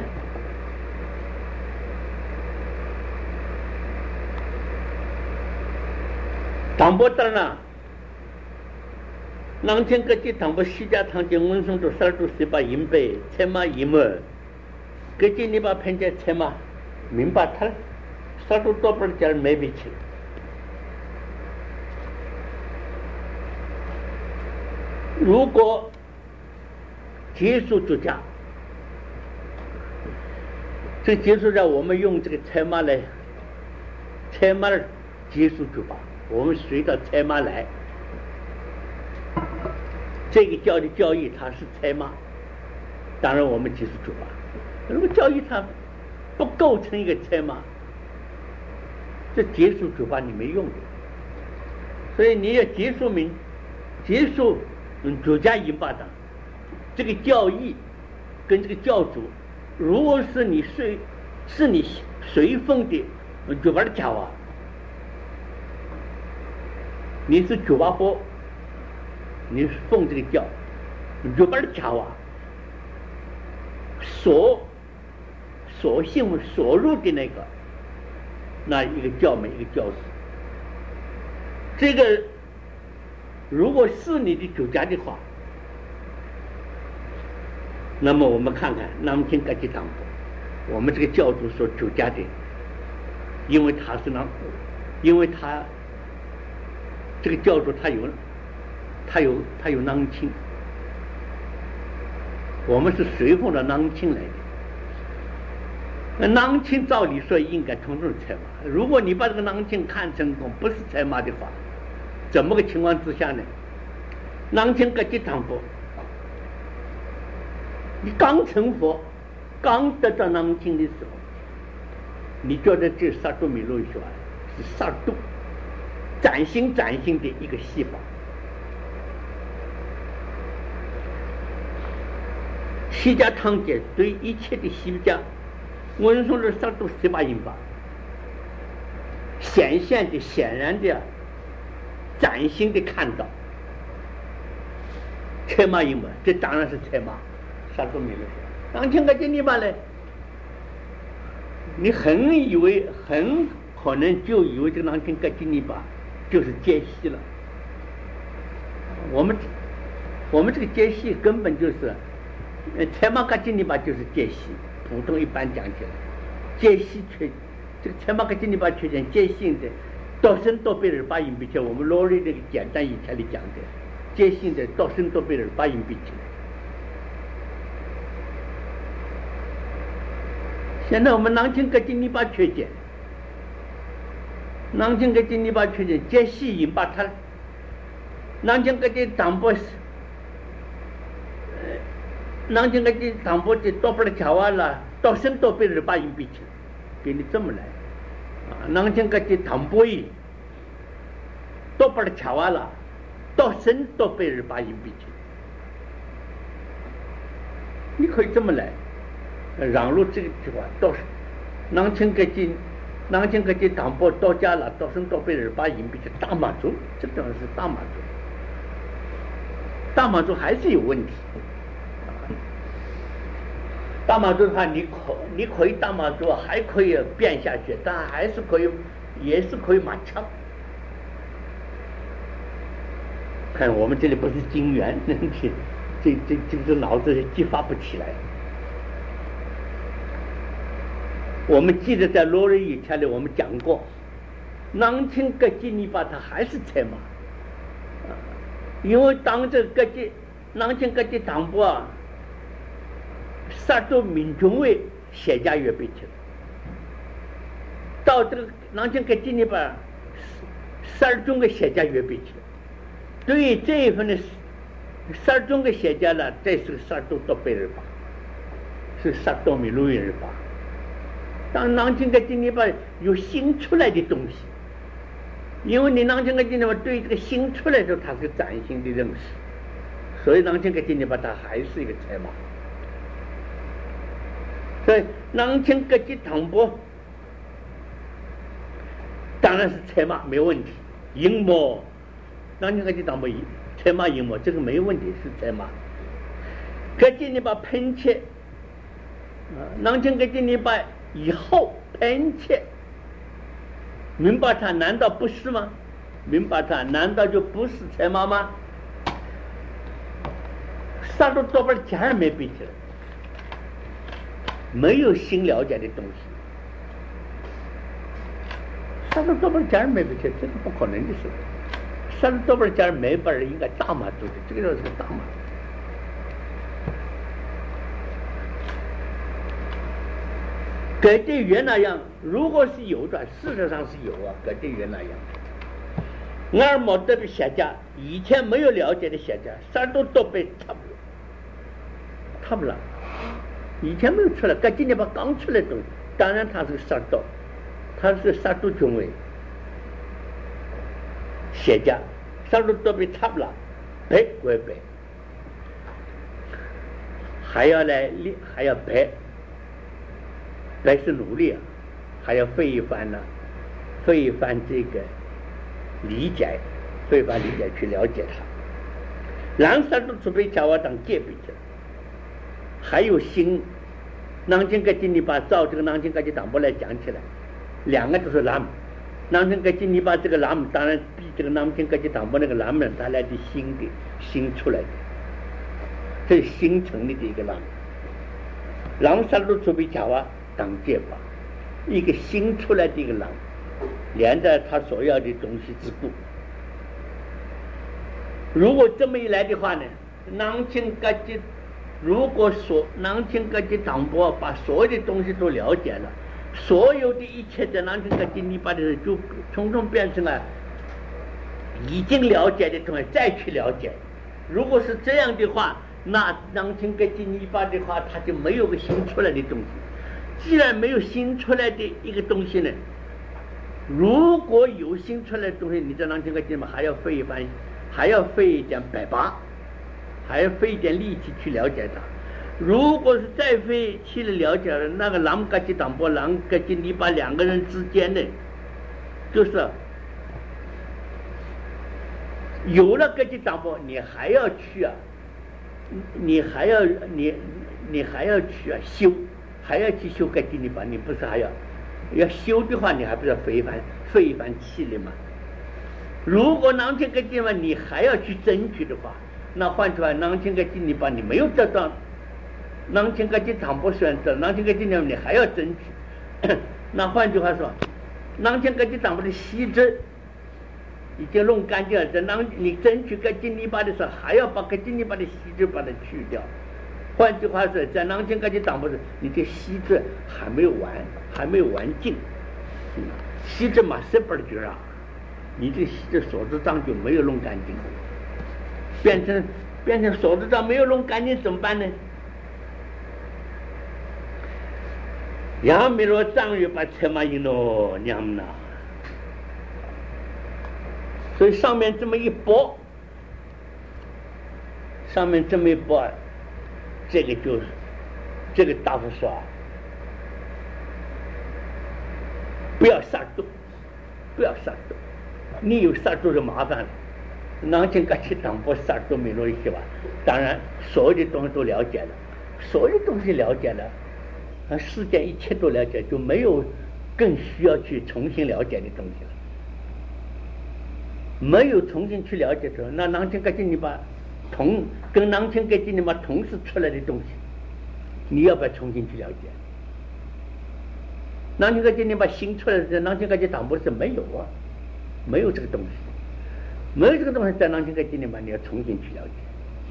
唐伯得呢？南京各地唐伯西家堂经文松都三都十八银杯，才嘛一么？各地你把偏见才嘛明白他，三都多不了点没必去。如果结束主家，这结束了，我们用这个才嘛来，才嘛结束主吧。我们随着才嘛来，这个教的教义它是才嘛，当然我们结束主吧。如果教义它不构成一个才嘛，这结束主吧你没用的。所以你要结束名，结束嗯主家引发的这个教义跟这个教主，如果是你随是你随奉的主吧的教啊。你是主吧佛，你是奉这个教，主吧的教啊，所所信所入的那个，那一个教门一个教士，这个如果是你的主家的话，那么我们看看南京各级党部，我们这个教主所主家的，因为他是南，因为他。这个教主他有，他有他有囊清，我们是随奉的囊清来的。那囊清照理说应该统统才嘛。如果你把这个囊清看成不是才嘛的话，怎么个情况之下呢？囊清各级堂佛，你刚成佛，刚得到囊清的时候，你觉得这杀度弥勒学是杀度。崭新崭新的一个细胞，西家堂姐对一切的西家文松的上度十八音法，显现的显然的崭新的看到才嘛音嘛，这当然是才嘛，啥都没有。当前个经历吧嘞，你很以为很可能就以为这个当前个经历吧。就是接戏了。我们我们这个接戏根本就是，呃，才嘛个经理吧，就是接戏。普通一般讲起来，接戏缺这个才嘛个经理吧缺点接戏的，多生多辈人把音比起来，我们罗瑞这个简单以前里讲的，接戏的多生多辈人把音比起来。现在我们南京个经理吧缺点。南京个经理把缺点接戏引把他，南京个的党部，南京个的党部的多不了讲完了，到生多辈人把引比起，给你这么来，啊，南京个的党部一，多不了讲完了，到生多辈人把引比起，你可以这么来，让路这个句话到南京个的。南京各地党部到家了，到生到辈人把银币去大满足，这当然是大满足。大满足还是有问题。大满足的话，你可你可以大满足，还可以变下去，但还是可以，也是可以满腔。看我们这里不是金元，这这这这个脑子激发不起来。我们记得在罗瑞以前里我们讲过，南京各地你把它还是才嘛，因为当这各地南京各地党部啊，杀到民众为写家约备去了，到这个南京各地你把杀中的写家约备去了，对于这一份的杀中的写家呢，这是杀到多辈人吧，是杀到米路人吧。当南京个经理吧有新出来的东西，因为你南京个经理吧对这个新出来的时候，它是崭新的认识，所以南京个经理吧它还是一个才嘛。所以南京各级堂部当然是才嘛没问题，阴谋南京各级堂部才嘛阴谋这个没问题是才嘛。各经理吧喷切南京跟金泥巴以后喷切，明白它难道不是吗？明白它难道就不是财马吗？杀到多半家人没比起来，没有新了解的东西，杀到多半家人没比起来，这个不可能的事。杀到多半家人没把人应该大马做的，这个就是个大马。跟对原那样，如果是有的，事实上是有啊，跟对原那样。俺毛这个学家以前没有了解的学家，啥都都被插不了，插不了。以前没有出来，跟今年把刚出来的东西，当然他是个杀刀，他是个杀毒军委学家，啥都都被插不了，赔归赔，还要来还要赔。还是努力啊，还要费一番呢、啊，费一番这个理解，费一番理解去了解它。南山都准备叫我当戒备者，还有新南京跟金泥巴照这个南京跟就党部来讲起来，两个都是蓝，南京跟金泥巴这个蓝当然比这个南京跟就党部那个蓝呢，它来的新的新出来的，这是新成立的一个蓝。南山都准备叫我当戒吧，一个新出来的一个狼，连着他所要的东西之故。如果这么一来的话呢，南京各级如果说南京各级党部把所有的东西都了解了，所有的一切在南京各级你把的就统统变成了已经了解的东西再去了解。如果是这样的话，那南京各级你把的话，它就没有个新出来的东西。既然没有新出来的一个东西呢，如果有新出来的东西，你在南京各地方还要费一番，还要费一点百八，还要费一点力气去了解它。如果是再费去了解了，那个南各级党部、南各级你把两个人之间呢，就是有了各级党部，你还要去啊，你还要你你还要去啊修。还要去修改地理吧？你不是还要要修的话，你还不是要费一番费一番气力吗？如果南京个地方你还要去争取的话，那换句话，南京个地理吧你没有得到，南京个地党不选择，南京个地方你还要争取。那换句话说，南京个地党部的细致已经弄干净了，在南你争取个地理吧的时候，还要把个地理吧的细致把它去掉。换句话说，在南京各级党部是你的细致还没有完，还没有完尽。细致嘛，十本局啊，你这细致所知章就没有弄干净，变成变成所知章没有弄干净怎么办呢？杨梅罗张月把车马引咯娘呐，所以上面这么一拨，上面这么一拨。这个就是这个大夫说啊，不要杀毒，不要杀毒，你有杀毒就麻烦了。南京各级党部杀毒没落一些吧，当然所有的东西都了解了，所有的东西了解了，啊，世间一切都了解，就没有更需要去重新了解的东西了。没有重新去了解的时候，那南京各级你把同跟南京各级你把同时出来的东西，你要不要重新去了解？南京各级你把新出来的，南京各级党部是没有啊，没有这个东西，没有这个东西在南京各级你把你要重新去了解。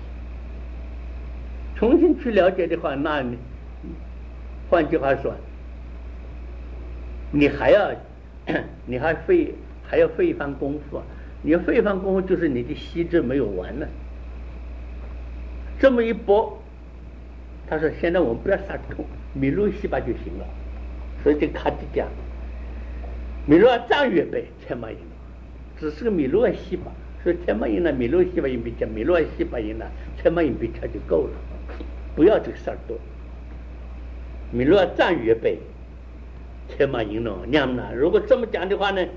重新去了解的话，那你换句话说，你还要你还费还要费一番功夫啊！你要费一番功夫，就是你的细致没有完了。这么一拨，他说现在我们不要杀毒，米露西吧就行了。所以就卡的讲，米露啊张月呗，才没赢了，只是个米露啊西吧，所以才没赢了，米露西吧赢比较，米露啊西吧赢了，才没赢比较就够了，不要这个事儿多。米露啊张月呗，才没赢了，娘呢？如果这么讲的话呢？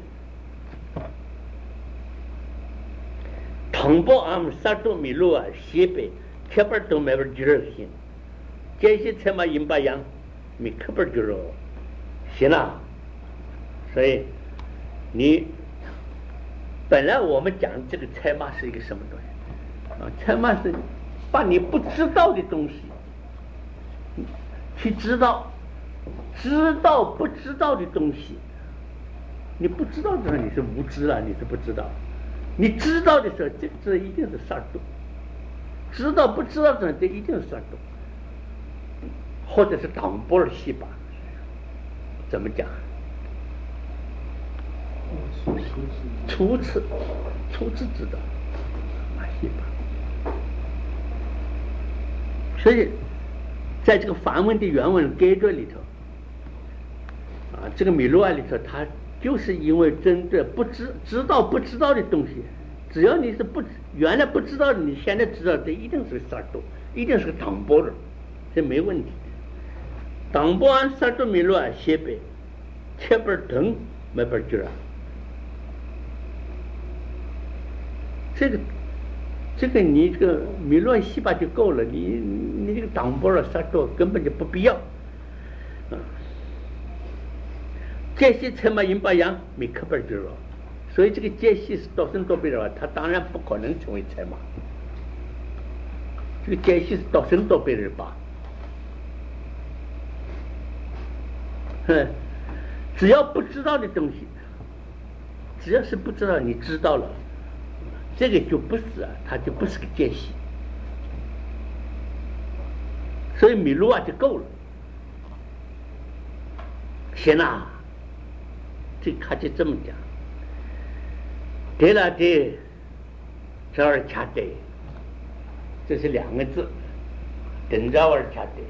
同胞俺们杀毒米露啊西北。铁板都没法第二行，这些才嘛赢不赢？ 米克本就肉，行了。所以你本来我们讲这个猜码是一个什么东西啊？猜码是把你不知道的东西去知道，知道不知道的东西。你不知道的时候你是无知了，你是不知道。你知道的时候，这这一定是三度；知道不知道的时候，这一定是三度，或者是挡波尔西吧？怎么讲？初次，初次知道马西吧。所以，在这个梵文的原文概论里头，啊，这个米罗案里头，它就是因为针对不知知道不知道的东西，只要你是不原来不知道的，你现在知道，这一定是个三度，一定是个挡波的，这没问题。挡波按三度米罗案写背，切本等没本句啊。这个，这个你这个米乱西吧就够了，你你这个挡波了三度根本就不必要。啊，这些车嘛引把羊没课本就了，所以这个间隙是多生多倍的话，它当然不可能成为车马。这个间隙是多生多倍的吧？哼，只要不知道的东西，只要是不知道，你知道了。这个就不是啊，它就不是个间隙，所以米卢啊就够了。行了，这他就这么讲。对了对，这儿掐对，这是两个字，等着儿掐对。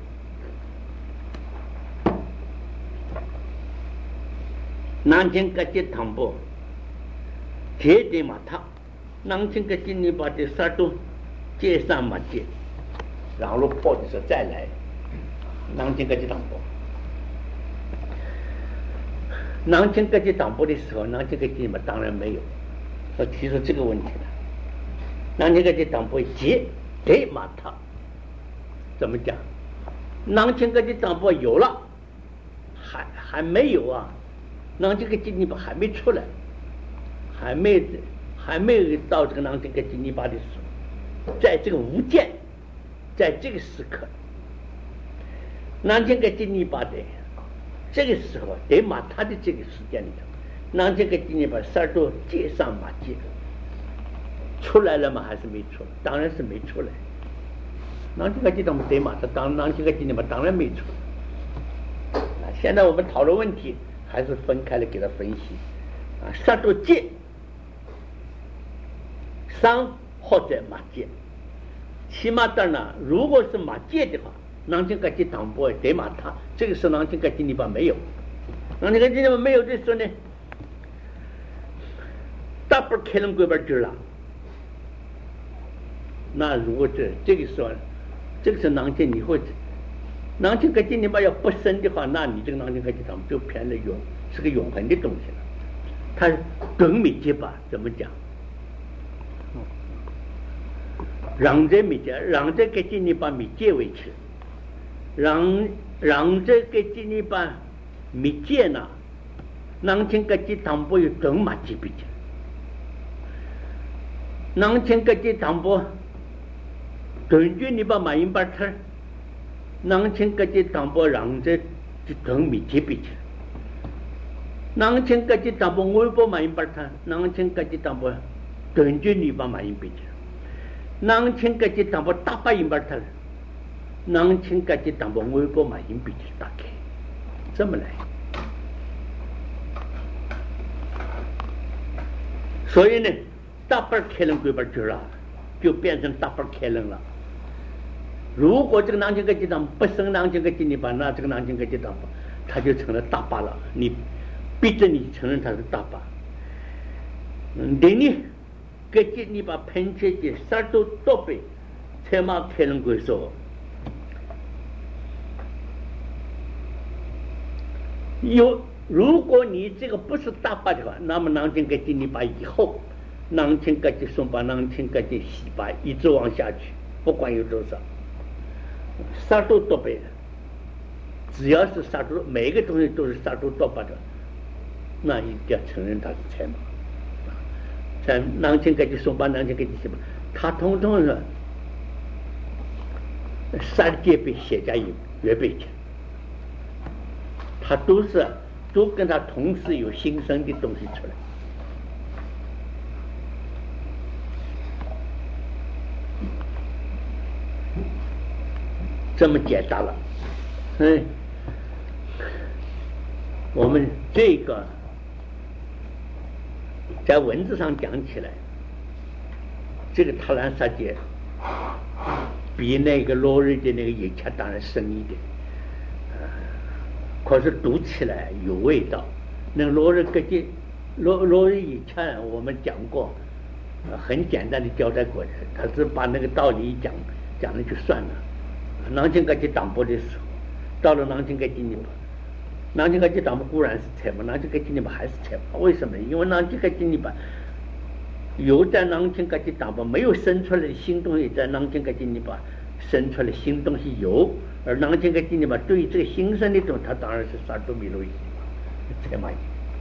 南京各界唐波，铁的马塔。南京个今年把这三都接上嘛接，然后破的时候再来，南京个去当波。南京个去当波的时候，南京个今嘛当然没有，我提出这个问题了。南京个去当波接对嘛他怎么讲？南京个去当波有了，还还没有啊？南京个今年吧还没出来，还没。还没有到这个南京跟金尼巴的时候，在这个无间，在这个时刻，南京跟金尼巴的这个时候，得马他的这个时间里头，南京跟金尼巴十二度接上马街出来了吗？还是没出来？当然是没出来。南京跟金尼巴得马，他当南京跟金尼巴当然没出来。啊，现在我们讨论问题还是分开来给他分析。啊，十二度接。上或者马界，起码的呢，如果是马界的话，南京各级党部得马他，这个时候南京各级地方没有，南京各级地方没有的时候呢，大不开龙归本去了。那如果这这个时候，这个时候南京你会，南京各级地方要不生的话，那你这个南京各级党就偏了永是个永恒的东西了。它等没结吧？怎么讲？让这米结，让这个今年把米结为去，让让这个今年把米结呢，南京各级党部有等马结比结，南京各级党部等于你把马英巴特，南京各级党部让这就等米结比结，南京各级党部我不马英巴特，南京各级党部等于你把马英比结。南京各级党部大把人把他，南京各级党部微博马英比例打开，这么来。所以呢，大把开人归本去了，就变成大把开人了。如果这个南京各级党不升南京各级，你把那这个南京各级党部，他就成了大把了。你逼着你承认他是大把，嗯，等你。各级你把喷切的三度多倍，才嘛开人归说。有，如果你这个不是大把的话，那么南京各级你把以后，南京各级送把南京各级洗把一直往下去，不管有多少，三度多倍， 只要是杀猪，每一个东西都是杀猪多把的，那一定要承认它是财马。在南京各地松巴南京各地什么，它统统是杀的戒备写家有预备起，它都是都跟它同时有新生的东西出来。这么简单了，嗯，我们这个在文字上讲起来，这个塔兰萨节比那个落日的那个野恰当然深一点，呃，可是读起来有味道。那个落日个节落落日野恰我们讲过，呃，很简单的交代过的，他是把那个道理一讲讲了就算了。南京各界党部的时候，到了南京各界里边，南京各界党部固然是财马，南京各界里边还是财马。为什么？因为南京各界里边有在南京各界党部没有生出来的新东西，在南京各界里边生出来的新东西有，而南京各界里边对于这个新生的东西，它当然是杀猪米路一财马。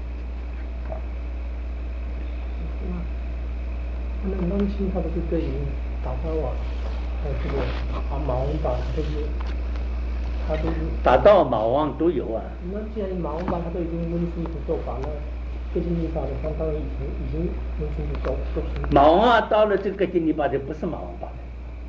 那南京它不是对于打到啊？还有这个啊，马王把它都是，它都是打到马王都有啊。 那既然马王把它都已经温书的做法，那各地立法的相当于已经已经温书的做做成。 马王啊，到了这个各地立法的不是马王把的。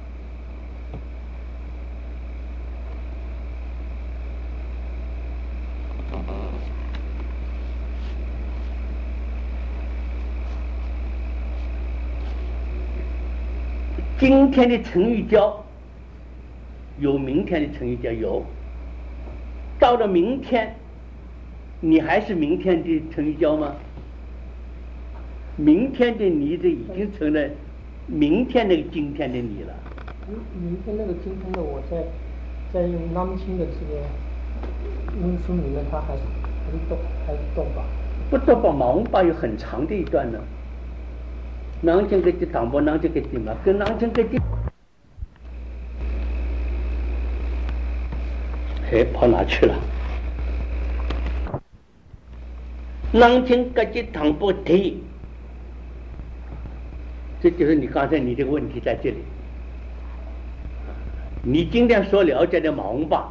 今天的成语教有明天的成语教有，到了明天，你还是明天的成语教吗？明天的你的已经成了明天那个今天的你了。 嗯，明天那个今天的我在在用南京的这个文书里面，它还是还是动还是动吧？ 不动吧，马王坝有很长的一段呢。南京各地党部，南京各地嘛，跟南京各地，哎，跑哪去了？南京各地党部提，这就是你刚才你这个问题在这里。你今天所了解的马王坝，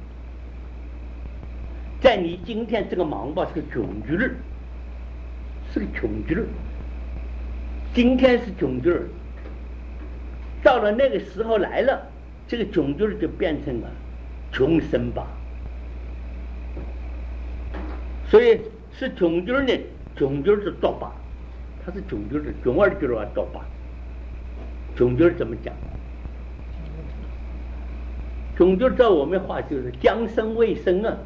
在你今天这个马王坝是个穷居日，是个穷居日。今天是囧句儿，到了那个时候来了，这个囧句儿就变成了穷生吧。所以是囧句儿呢，囧句儿是多吧，它是囧句儿的囧二句儿啊多吧。囧句儿怎么讲？囧句儿照我们话就是将生未生啊。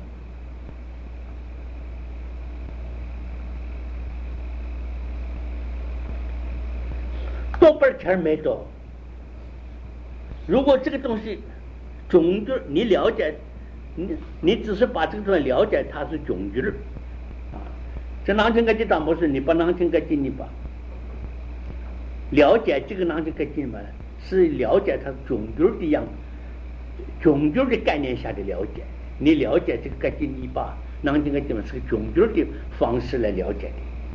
多半钱没多。如果这个东西总之你了解，你你只是把这个东西了解它是总之啊，这南京各地党不是你把南京各地你把了解这个南京各地嘛，是了解它总之的样子，总之的概念下的了解，你了解这个各地你把南京各地嘛是个总之的方式来了解的。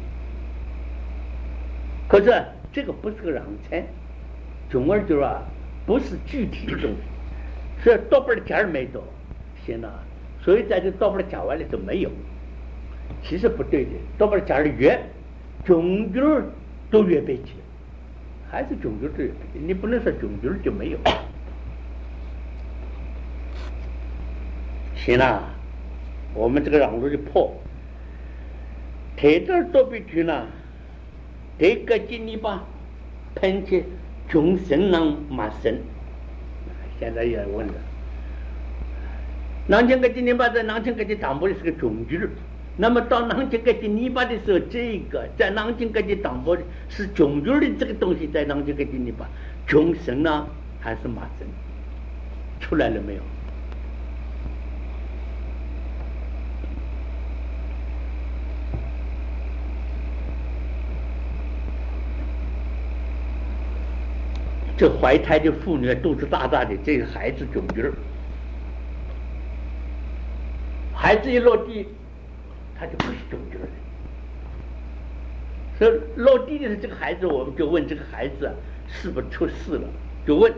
可是这个不是个让菜，总而就啊，不是具体的东西，是多半的钱儿没多，行了，所以在这多半的讲完里头没有，其实不对的，多半的钱儿越总局都越备起来，还是总局都越备，你不能说总局就没有。行了，我们这个让路就破，铁这多备去呢。这个经历吧，喷起穷神能马神，现在有人问了，南京个经历吧，在南京个的党部里是个总局，那么到南京个经历吧的时候，这个在南京个的党部里是总局的这个东西，在南京个经历吧，穷神呢还是马神，出来了没有？这怀胎的妇女肚子大大的，这个孩子囧局儿， 孩子一落地，他就不是种子了。所以落地的这个孩子，我们就问这个孩子啊，是不是出事了？就问。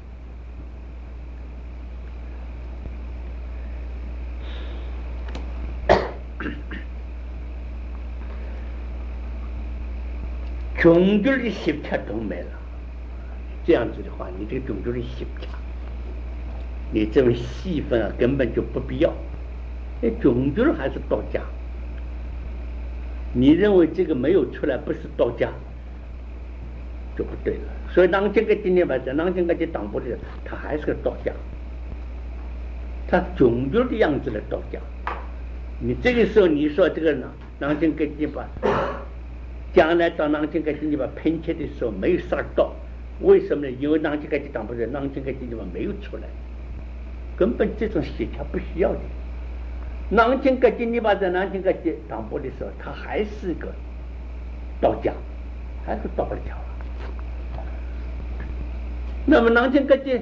种子的习气都没了，这样子的话，你这个种子的习气，你这种细分啊，根本就不必要。那种子还是道家。你认为这个没有出来不是道家，就不对了。所以南京个今年吧，在南京个去党部的，他还是个道家，他种子的样子的道家。你这个时候你说这个南南京个地吧，将来到南京个地方喷切的时候没有杀到，为什么呢？因为南京个地党部的南京个地方没有出来，根本这种协调不需要的。南京各地，你把在南京各地党部的时候，他还是个道家，还是道家了。那么南京各地，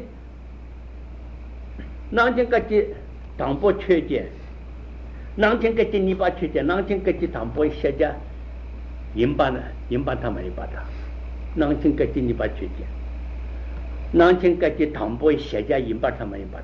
南京各地党部缺点，南京各地你把缺点，南京各地党部写家，银把呢，银把他没把他，南京各地你把缺点，南京各地党部写家银把他没把他。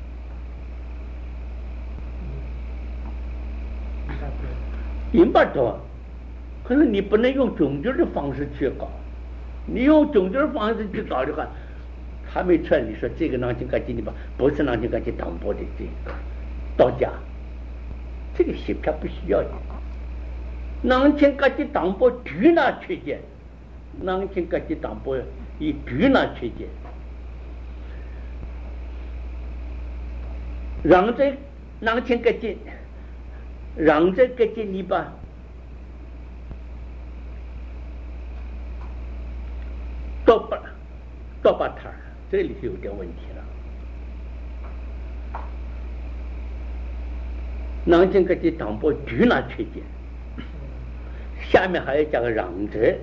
银把多，可是你不能用种子的方式去搞，你用种子的方式去搞的话，还没出来。你说这个南京各地吧，不是南京各地党部的这个道家，这个协调不需要的。南京各地党部独拿缺见，南京各地党部以独拿缺见，让这南京各地。让这个经历吧，倒把倒把它，这里就有点问题了。南京各地党部独拿缺点，下面还要加个让着。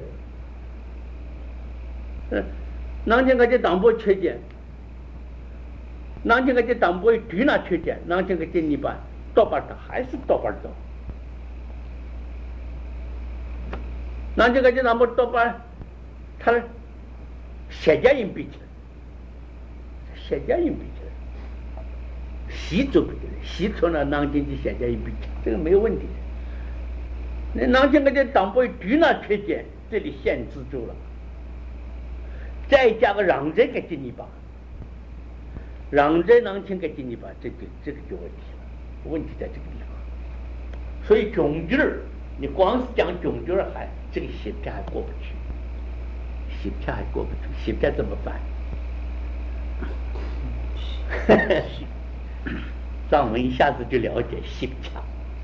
嗯，南京各地党部缺点，南京各地党部独拿缺点，南京各地你吧。倒把它还是倒把倒，那这个就咱们倒把，他写家人比起来，写家人比起来，习做不起来，习从了南京的写家人比起来，这个没有问题。那南京个的党部独拿缺点，这里限制住了，再加个让这个经历吧，让这南京个经历吧，这个这个就问题了。问题在这个地方，所以种子你光是讲种子还这个协调还过不去，协调还过不去，协调怎么办？让我们一下子就了解协调。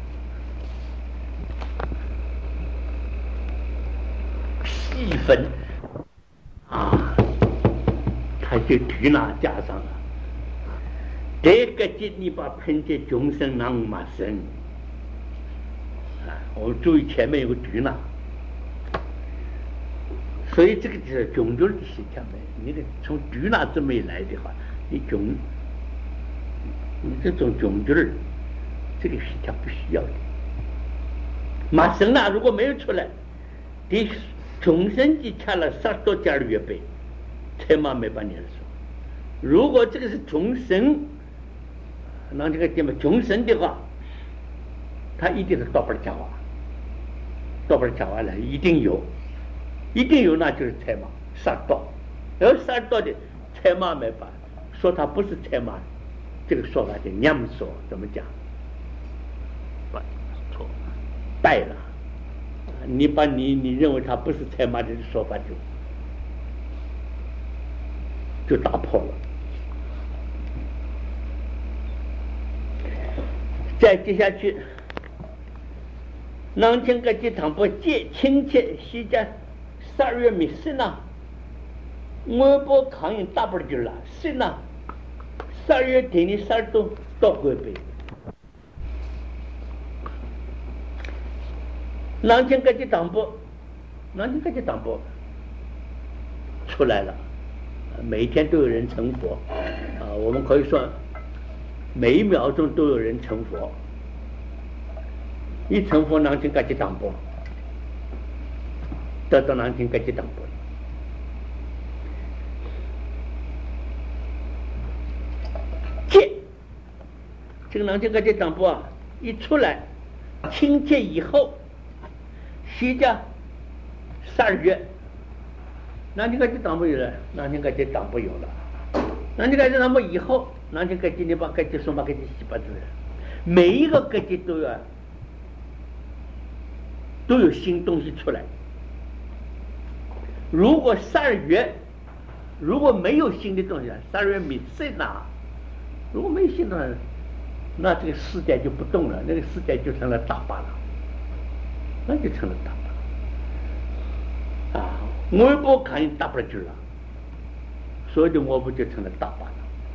细分啊，他就独拿加上了。这个节你把喷在众生囊马生啊，我们注意前面有个独拿，所以这个就是种子的协调没。你得从独拿这么一来的话，你种你这种种子这个协调不需要的。马生呢，如果没有出来，对众生就吃了十多点的月饼，才嘛没把你说。如果这个是众生。那这个地方众生的话，他一定是倒不讲话，倒不讲话了，一定有，一定有，那就是财马杀道，而杀道的财马没法说他不是财马，这个说法叫娘说，怎么讲？错，败了。你把你你认为他不是财马的说法就就打破了。再接下去，南京各地党部借亲戚西家十二月没事呢，我不抗议大不了就了，是呢，十二月底的十二度到河北，南京各地党部，南京各地党部出来了，每一天都有人成佛啊，我们可以说。每一秒钟都有人成佛， 一成佛南京各级党部，得到南京各级党部。戒，这个南京各级党部啊，一出来，清戒以后，徐家十二月，南京各级党部有了，南京各级党部有了，南京各级党部以后，南京各级你把各级说嘛，各级七八字，每一个各级都要都有新东西出来。如果十二月如果没有新的东西，十二月没谁拿，如果没有新的，那这个世界就不动了，那个世界就成了大巴了，那就成了大巴了啊！我不看你大不了去了，所以的我不就成了大巴了。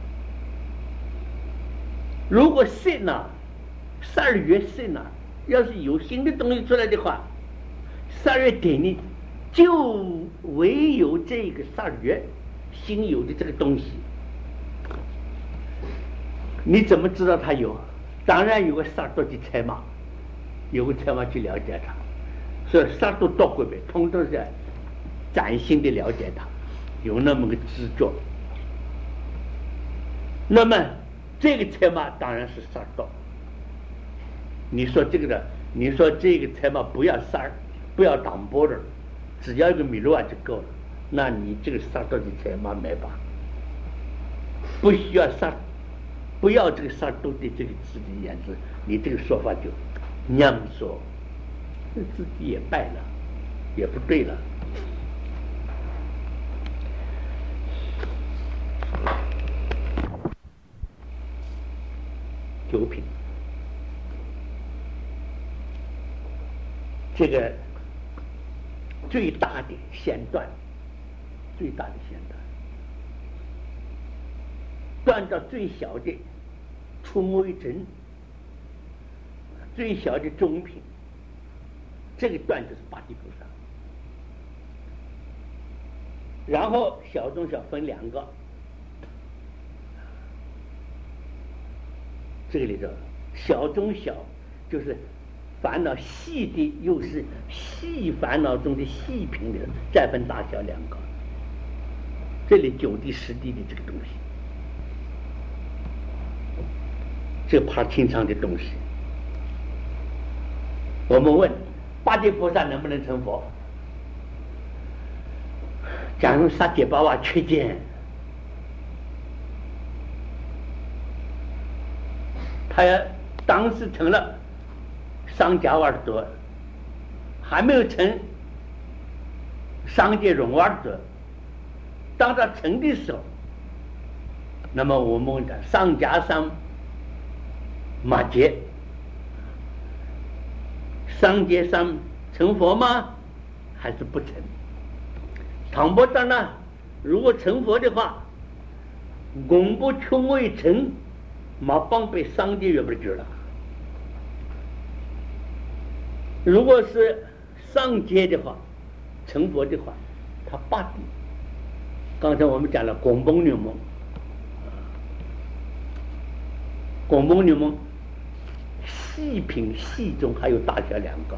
如果谁拿十二月谁拿，要是有新的东西出来的话，十二月底呢，就唯有这个十二月新有的这个东西，你怎么知道它有？当然有个十二度的财马，有个财马去了解它，所以十二度多归呗，通通是崭新的了解它，有那么个知觉。那么这个财马当然是十二度。你说这个的，你说这个财马不要十二，不要挡波的，只要一个米罗瓦就够了。那你这个十二度的财马买吧，不需要十二。不要这个十二度的这个字的颜色，你这个说法就娘说，自己也败了，也不对了。九品，这个最大的线段，最大的线段。断到最小的出微尘，最小的中品，这个段就是八地菩萨。然后小中小分两个，这个里头小中小就是烦恼细的，又是细烦恼中的细品的，再分大小两个。这里九地十地的这个东西。这怕清场的东西，我们问八地菩萨能不能成佛？假如萨迦巴瓦缺见，他要当时成了商家瓦德，还没有成商界荣瓦德，当他成的时候，那么我们讲商家商马劫，商界上成佛吗？还是不成？倘不当呢？如果成佛的话，功不穷未成，马帮被商界越不去了。如果是上界的话，成佛的话，他八地。刚才我们讲了拱崩女梦，拱崩女梦。细品细中还有大小两个，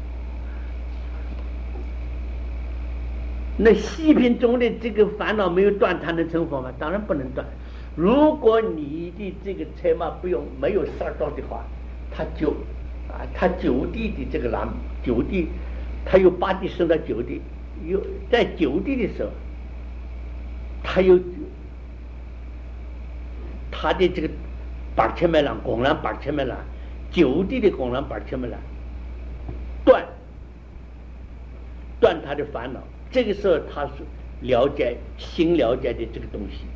那细品中的这个烦恼没有断，它能成佛吗？当然不能断。如果你的这个财马不用没有杀到的话，它九啊，它九地的这个蓝九地，它有八地升到九地，有在九地的时候，它有它的这个八千麦郎拱廊八千麦郎。九地的拱廊把什么了？断断他的烦恼，这个时候他是了解新了解的这个东西，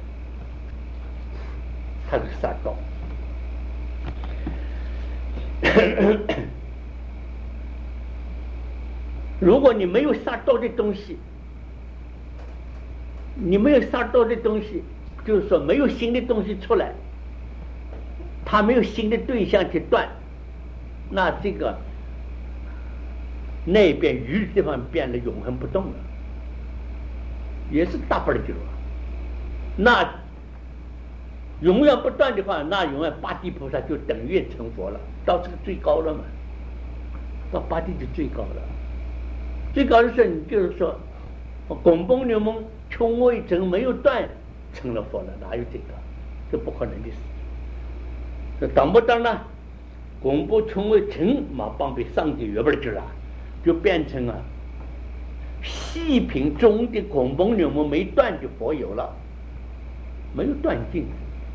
他是杀道。如果你没有杀道的东西，你没有杀道的东西，就是说没有新的东西出来，他没有新的对象去断。那这个那边鱼的地方变得永恒不动了，也是大不了就了。那永远不断的话，那永远八地菩萨就等于成佛了，到这个最高了嘛。 那八地就最高了。最高的时候，你就是说，拱崩牛蒙穷未成没有断，成了佛了，哪有这个？这不可能的事情。这当不当呢？拱崩穷未成嘛，帮被上帝约不去了，就变成啊，细品中的拱崩牛蒙没断的佛有了，没有断尽。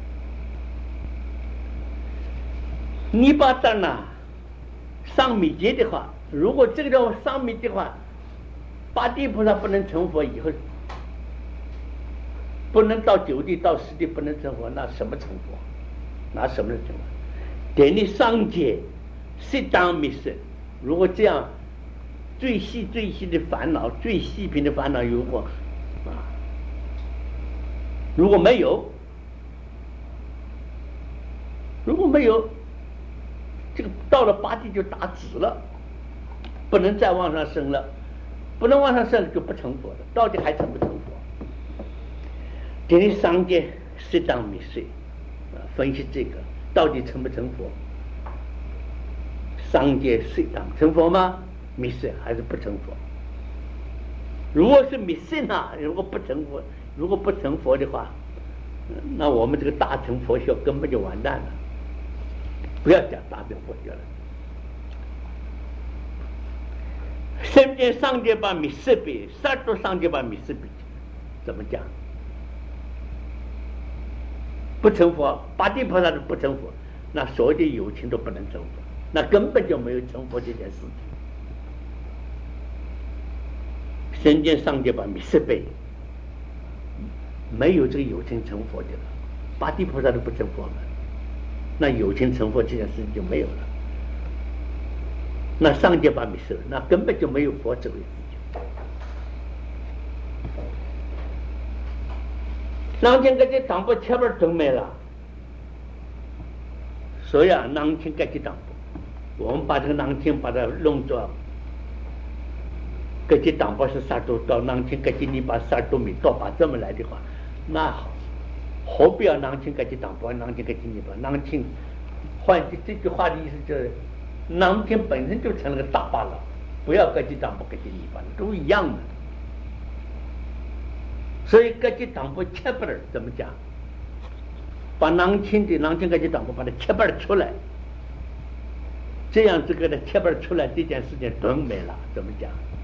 你把当呢上米劫的话，如果这个叫上米的话，八地菩萨不能成佛以后，不能到九地到十地不能成佛，那什么成佛？拿什么成佛？等你上界适当密室，如果这样最细最细的烦恼，最细品的烦恼有过啊，如果没有，如果没有，这个到了八地就打止了，不能再往上升了，不能往上升就不成佛了，到底还成不成佛？等你上界适当密室啊，分析这个到底成不成佛？上界适当成佛吗？密室还是不成佛？如果是密室呢？如果不成佛，如果不成佛的话，那我们这个大乘佛教根本就完蛋了。不要讲大乘佛教了。身见上界把密室比，三度上界把密室比，怎么讲？不成佛，八地菩萨都不成佛，那所有的有情都不能成佛，那根本就没有成佛这件事情。身见上界把密室比，没有这个有情成佛的了，八地菩萨都不成佛了，那有情成佛这件事情就没有了。那上界把密室，那根本就没有佛这回事情。南京这些党部前边都没了，所以啊，南京这些党部，我们把这个南京把它弄作，这些党部是啥都到南京，这些你把啥都没到把这么来的话，那好，何必要南京这些党部，南京这些你把南京，换句这句话的意思就是，南京本身就成了个大坝了，不要这些党部这些你把都一样的。所以各级党部切不了怎么讲？把南京的南京各级党部把它切不了出来，这样这个的切不了出来这件事情顿没了，怎么讲？